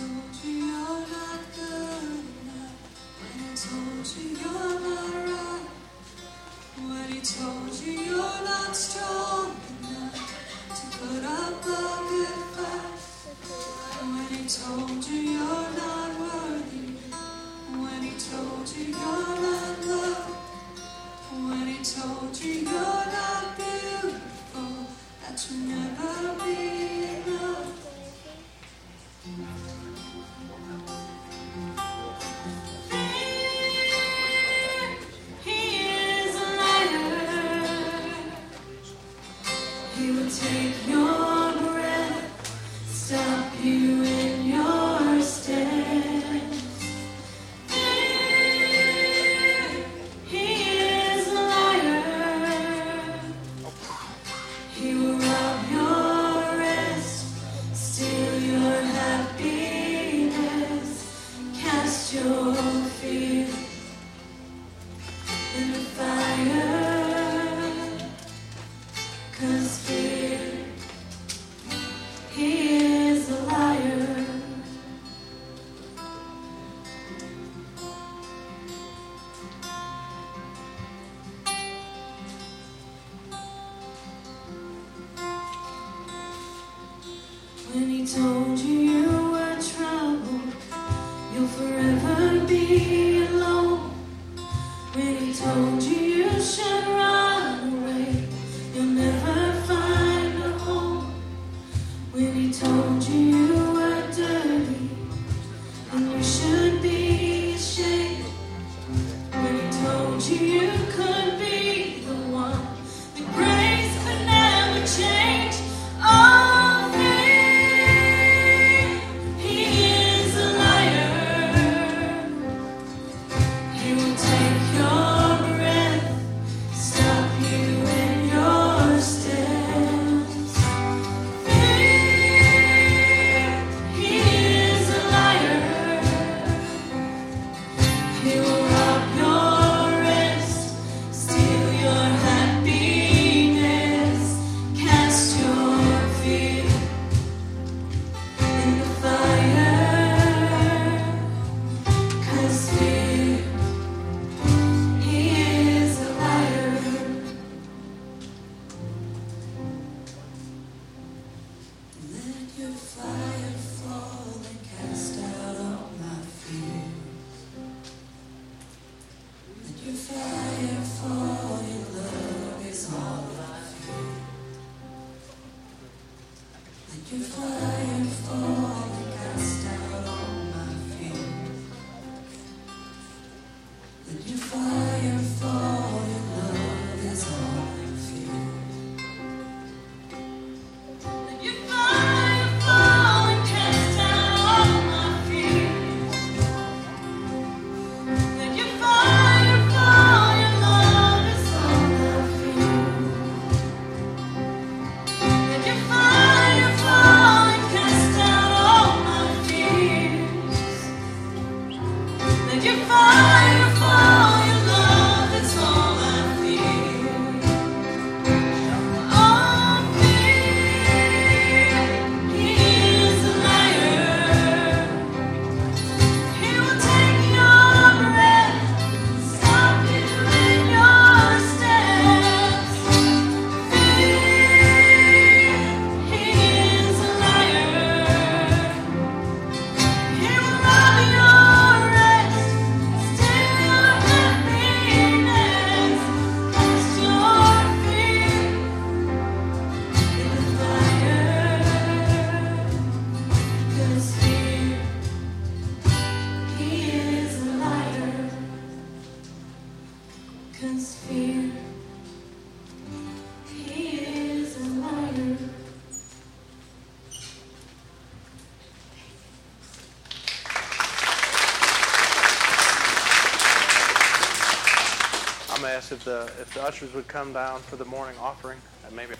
Speaker 2: If the if the ushers would come down for the morning offering, and maybe.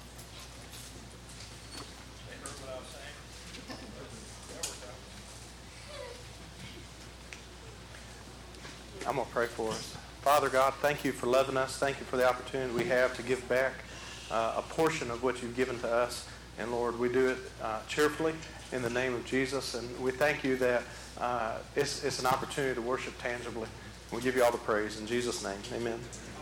Speaker 2: I'm going to pray for us. Father God, thank you for loving us. Thank you for the opportunity we have to give back uh, a portion of what you've given to us. And Lord, we do it uh, cheerfully in the name of Jesus. And we thank you that uh, it's, it's an opportunity to worship tangibly. We give you all the praise in Jesus' name. Amen.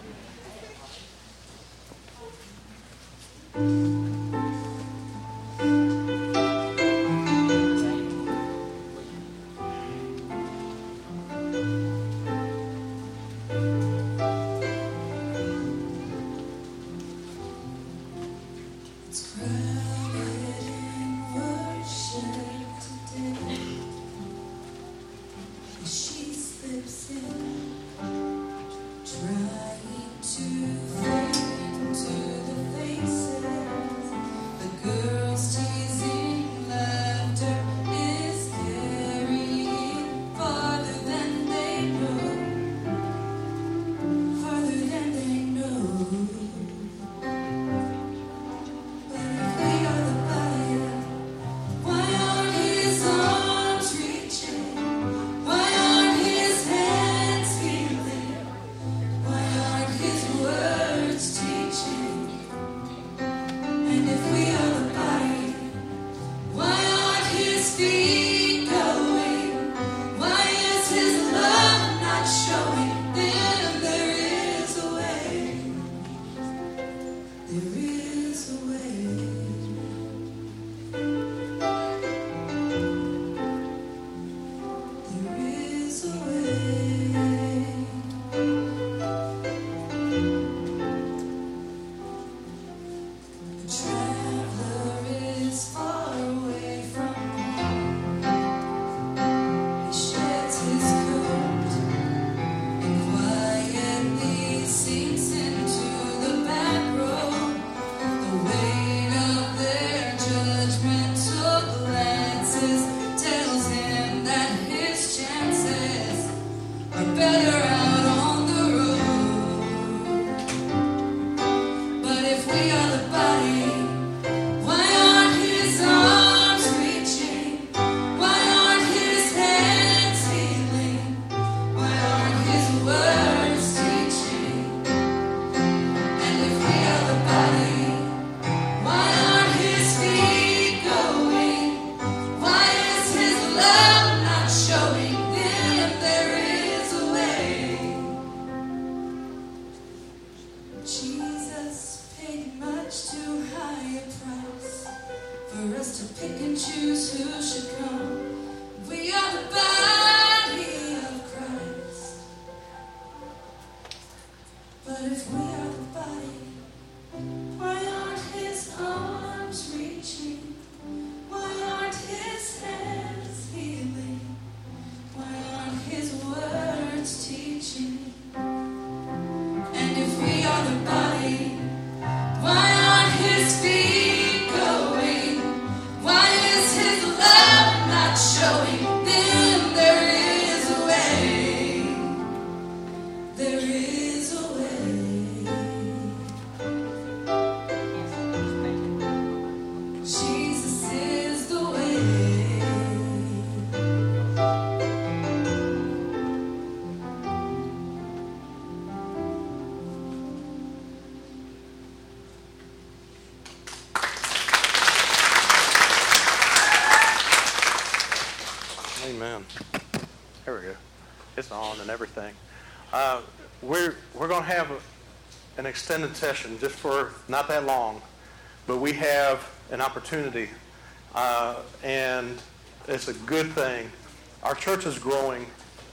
Speaker 2: Everything. Uh, we're we're going to have a, an extended session just for not that long, but we have an opportunity, uh, and it's a good thing. Our church is growing.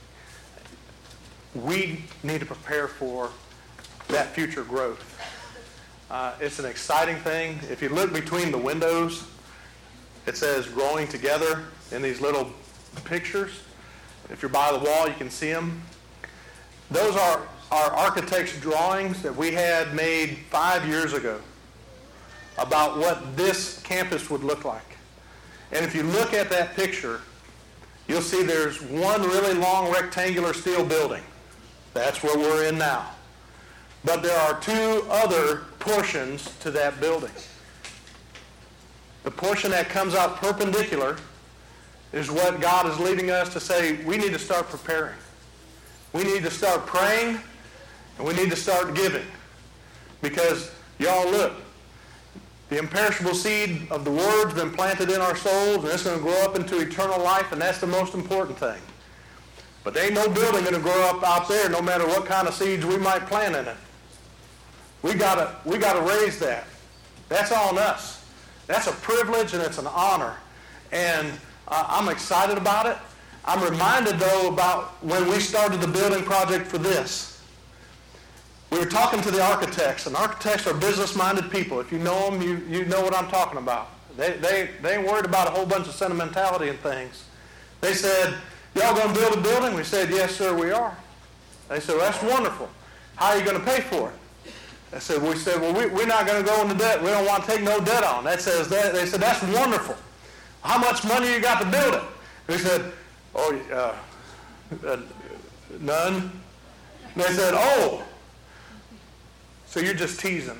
Speaker 2: We need to prepare for that future growth. Uh, it's an exciting thing. If you look between the windows, it says "growing together" in these little pictures. If you're by the wall, you can see them. Those are our architect's drawings that we had made five years ago about what this campus would look like. And if you look at that picture, you'll see there's one really long rectangular steel building. That's where we're in now. But there are two other portions to that building. The portion that comes out perpendicular is what God is leading us to say we need to start preparing. We need to start praying, and we need to start giving. Because, y'all look, The imperishable seed of the Word's been planted in our souls, and it's going to grow up into eternal life, and that's the most important thing. But there ain't no building going to grow up out there no matter what kind of seeds we might plant in it. We gotta, we gotta raise that. That's on us. That's a privilege and it's an honor. And uh, I'm excited about it. I'm reminded, though, about when we started the building project for this. We were talking to the architects, and architects are business-minded people. If you know them, you, you know what I'm talking about. They, they, they ain't worried about a whole bunch of sentimentality and things. They said, y'all going to build a building? We said, yes, sir, we are. They said, well, that's wonderful. How are you going to pay for it? I said, we said, well, we, we're not going to go into debt. We don't want to take no debt on. That says that. They said, that's wonderful. How much money you got to build it? We said, oh, uh, uh, none. And they said, oh, so you're just teasing.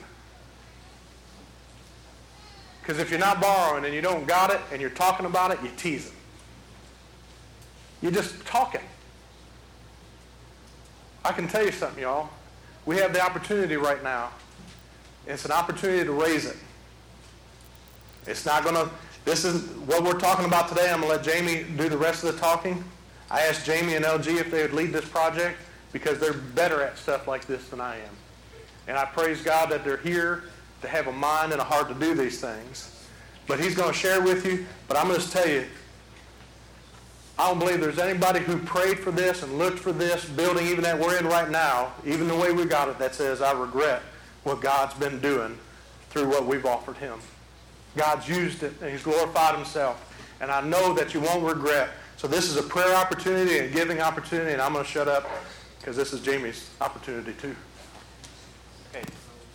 Speaker 2: Because if you're not borrowing and you don't got it and you're talking about it, you're teasing. You're just talking. I can tell you something, y'all. We have the opportunity right now. It's an opportunity to raise it. It's not going to, this is what we're talking about today. I'm going to let Jamie do the rest of the talking. I asked Jamie and L G if they would lead this project because they're better at stuff like this than I am. And I praise God that they're here to have a mind and a heart to do these things. But he's going to share with you. But I'm going to tell you, I don't believe there's anybody who prayed for this and looked for this building, even that we're in right now, even the way we got it, that says, I regret what God's been doing through what we've offered him. God's used it, and he's glorified himself. And I know that you won't regret. So this is a prayer opportunity and a giving opportunity, and I'm going to shut up because this is Jamie's opportunity too. Okay.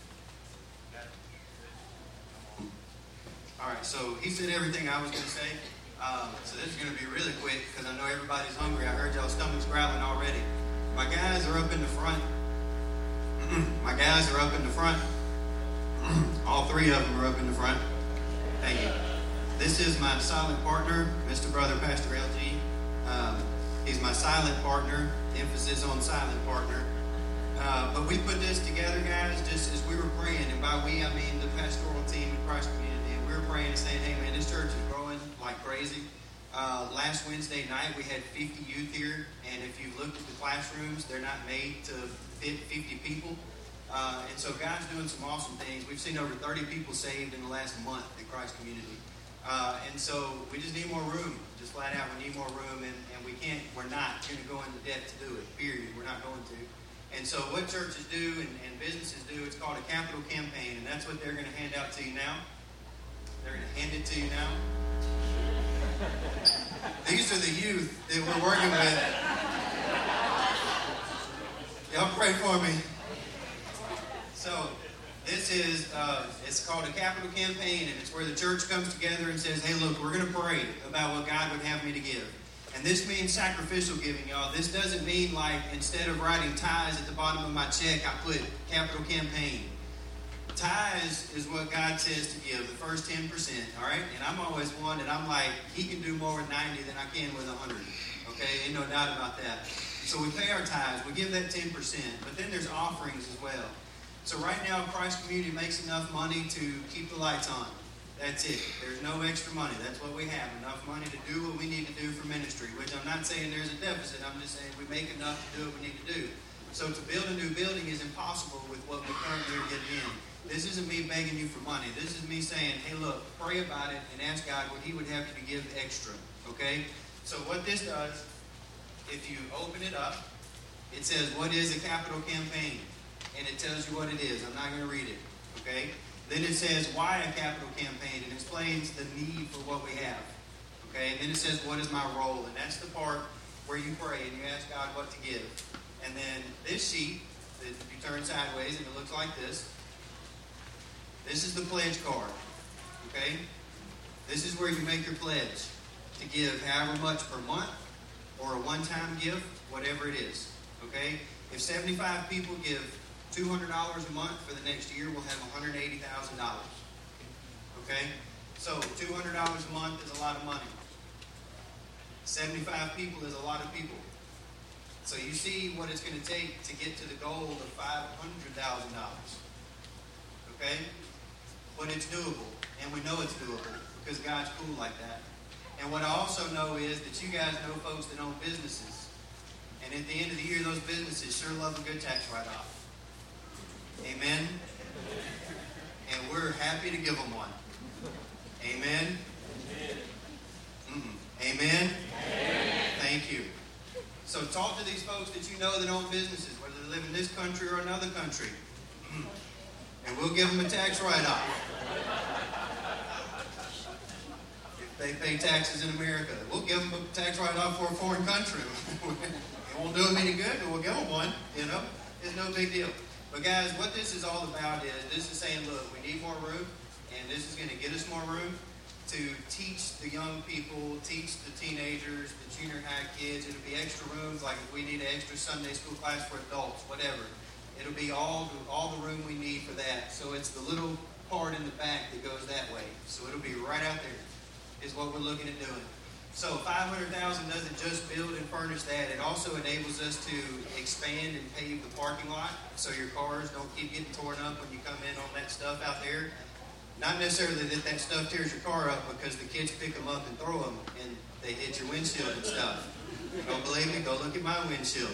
Speaker 3: All right, so he said everything I was going to say. Um, so this is going to be really quick because I know everybody's hungry. I heard y'all's stomachs growling already. My guys are up in the front. My guys are up in the front. All three of them are up in the front. Thank you. This is my silent partner, Mister Brother Pastor L G. Um, he's my silent partner, emphasis on silent partner. Uh, but we put this together, guys, just as we were praying. And by we, I mean the pastoral team at Christ Community. And we were praying and saying, hey, man, this church is growing like crazy. Uh, last Wednesday night, we had fifty youth here. And if you've looked at the classrooms, they're not made to fit fifty people. Uh, and so God's doing some awesome things. We've seen over thirty people saved in the last month at Christ Community. Uh, and so we just need more room. Just flat out, we need more room. And, and we can't, we're not going to go into debt to do it, period. We're not going to. And so what churches do and, and businesses do, it's called a capital campaign. And that's what they're going to hand out to you now. They're going to hand it to you now. These are the youth that we're working with. Y'all pray for me. So this is, uh, it's called a capital campaign, and it's where the church comes together and says, hey, look, we're going to pray about what God would have me to give. And this means sacrificial giving, y'all. This doesn't mean like instead of writing tithes at the bottom of my check, I put capital campaign. Tithes is what God says to give, the first ten percent, all right? And I'm always one, and I'm like, he can do more with ninety than I can with one hundred, okay? Ain't no doubt about that. So we pay our tithes. We give that ten percent, but then there's offerings as well. So right now, Christ Community makes enough money to keep the lights on. That's it. There's no extra money. That's what we have, enough money to do what we need to do for ministry, which I'm not saying there's a deficit. I'm just saying we make enough to do what we need to do. So to build a new building is impossible with what we currently are getting in. This isn't me begging you for money. This is me saying, hey, look, pray about it and ask God what he would have you to give extra, okay? So what this does, if you open it up, it says, what is a capital campaign? And it tells you what it is. I'm not going to read it, okay? Then it says, why a capital campaign? And explains the need for what we have, okay? And then it says, what is my role? And that's the part where you pray and you ask God what to give. And then this sheet, that you turn sideways and it looks like this. This is the pledge card, okay? This is where you make your pledge to give however much per month or a one-time gift, whatever it is, okay? If seventy-five people give two hundred dollars a month for the next year, we'll have one hundred eighty thousand dollars, okay? So two hundred dollars a month is a lot of money. seventy-five people is a lot of people. So you see what it's going to take to get to the goal of five hundred thousand dollars, okay? but it's doable. And we know it's doable because God's cool like that. And what I also know is that you guys know folks that own businesses. And at the end of the year, those businesses sure love a good tax write-off. Amen? And we're happy to give them one. Amen? Mm-mm. Amen? Amen? Thank you. So talk to these folks that you know that own businesses, whether they live in this country or another country. And we'll give them a tax write-off. If they pay taxes in America, we'll give them a tax write-off for a foreign country. It won't do them any good, but we'll give them one, you know. It's no big deal. But guys, what this is all about is, this is saying, look, we need more room, and this is going to get us more room to teach the young people, teach the teenagers, the junior high kids. It'll be extra rooms, like if we need an extra Sunday school class for adults, whatever. It'll be all, all the room we need for that. So it's the little part in the back that goes that way. So it'll be right out there, is what we're looking at doing. So five hundred thousand dollars doesn't just build and furnish that. It also enables us to expand and pave the parking lot so your cars don't keep getting torn up when you come in on that stuff out there. Not necessarily that that stuff tears your car up, because the kids pick them up and throw them and they hit your windshield and stuff. Don't believe me? Go look at my windshield.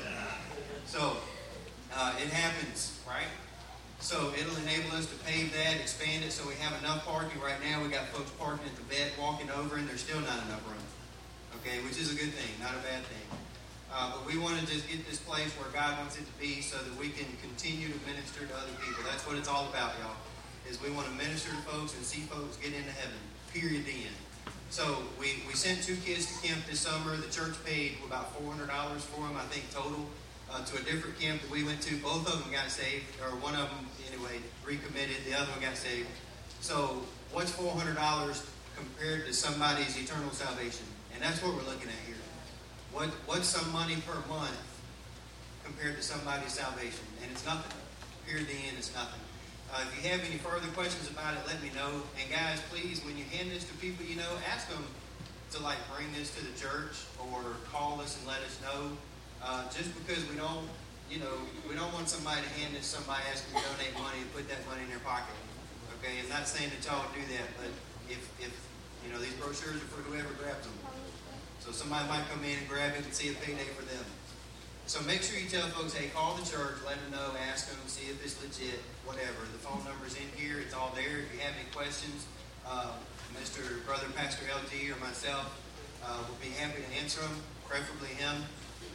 Speaker 3: So uh, it happens, right? So it'll enable us to pave that, expand it so we have enough parking. Right now we got folks parking at the vet, walking over, and there's still not enough room. Okay, which is a good thing, not a bad thing. Uh, but we want to just get this place where God wants it to be so that we can continue to minister to other people. That's what it's all about, y'all, is we want to minister to folks and see folks get into heaven, period, the end. So we, we sent two kids to camp this summer. The church paid about four hundred dollars for them, I think, total, uh, to a different camp that we went to. Both of them got saved, or one of them, anyway, recommitted. The other one got saved. So what's four hundred dollars compared to somebody's eternal salvation? And that's what we're looking at here. What What's some money per month compared to somebody's salvation? And it's nothing. Period, the end, it's nothing. Uh, if you have any further questions about it, let me know. And guys, please, when you hand this to people you know, ask them to like bring this to the church or call us and let us know. Uh, just because we don't, you know, we don't want somebody to hand this to somebody asking to donate money and put that money in their pocket. Okay, I'm not saying that y'all do that, but if, if you know, these brochures are for whoever grabs them. So somebody might come in and grab it and see a payday for them. So make sure you tell folks, hey, call the church, let them know, ask them, see if it's legit, whatever. The phone number's in here. It's all there. If you have any questions, uh, Mister Brother Pastor L G or myself uh, will be happy to answer them, preferably him,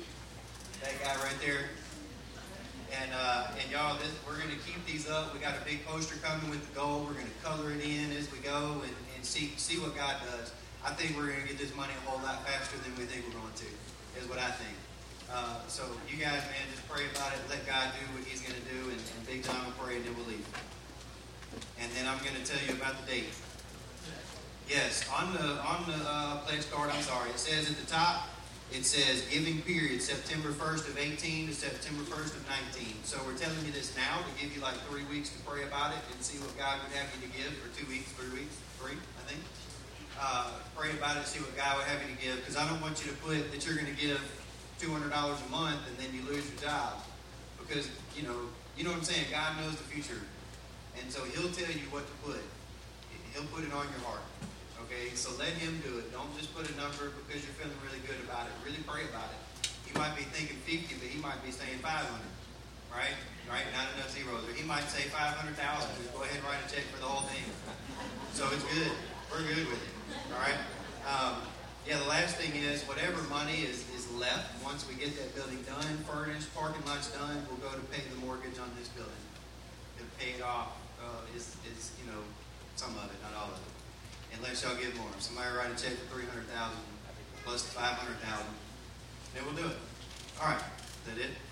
Speaker 3: that guy right there. And uh, and y'all, this, we're going to keep these up. We got a big poster coming with the goal. We're going to color it in as we go and, and see see what God does. I think we're going to get this money a whole lot faster than we think we're going to, is what I think. Uh, so you guys, man, just pray about it. Let God do what he's going to do, and, and big time will pray, and then we'll leave. And then I'm going to tell you about the date. Yes, on the on the uh, pledge card, I'm sorry, it says at the top, it says giving period, September first of eighteen to September first of nineteen. So we're telling you this now to give you like three weeks to pray about it and see what God would have you to give, or two weeks, three weeks, three, I think. Uh, pray about it and see what God would have you to give, because I don't want you to put that you're going to give two hundred dollars a month and then you lose your job, because you know you know what I'm saying. God knows the future, and so He'll tell you what to put. He'll put it on your heart. Okay, so let Him do it. Don't just put a number because you're feeling really good about it. Really pray about it. He might be thinking fifty, but He might be saying five hundred. Right? Right? Not enough zeros. Or He might say five hundred thousand. Just go ahead and write a check for the whole thing. So it's good. We're good with it. All right. Um, yeah. The last thing is, whatever money is, is left once we get that building done, furnished, parking lot's done, we'll go to pay the mortgage on this building. It'll pay it off. Uh, is is you know some of it, not all of it. Unless y'all give more. Somebody write a check for three hundred thousand plus the five hundred thousand, then we'll do it. All right. Is that it?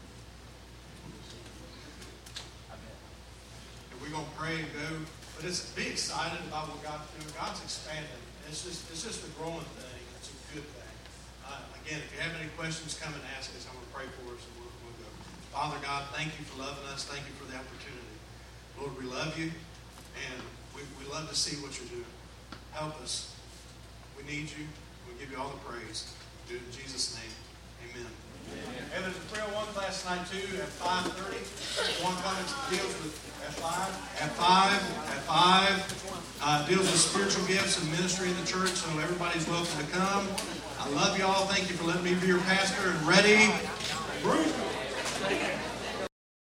Speaker 4: We're gonna pray and go. But it's be excited about what God's doing. God's expanding. It's just it's just a growing thing. It's a good thing. Uh, again, if you have any questions, come and ask us. I'm going to pray for us, and we'll, we'll go. Father God, thank you for loving us. Thank you for the opportunity. Lord, we love you, and we, we love to see what you're doing. Help us. We need you. We give you all the praise. Do it in Jesus' name. Amen. And there's a three oh one class tonight too at five thirty. One comes deals with at five. At five. At five. Uh, deals with spiritual gifts and ministry in the church. So everybody's welcome to come. I love you all. Thank you for letting me be your pastor. And ready, Bruce.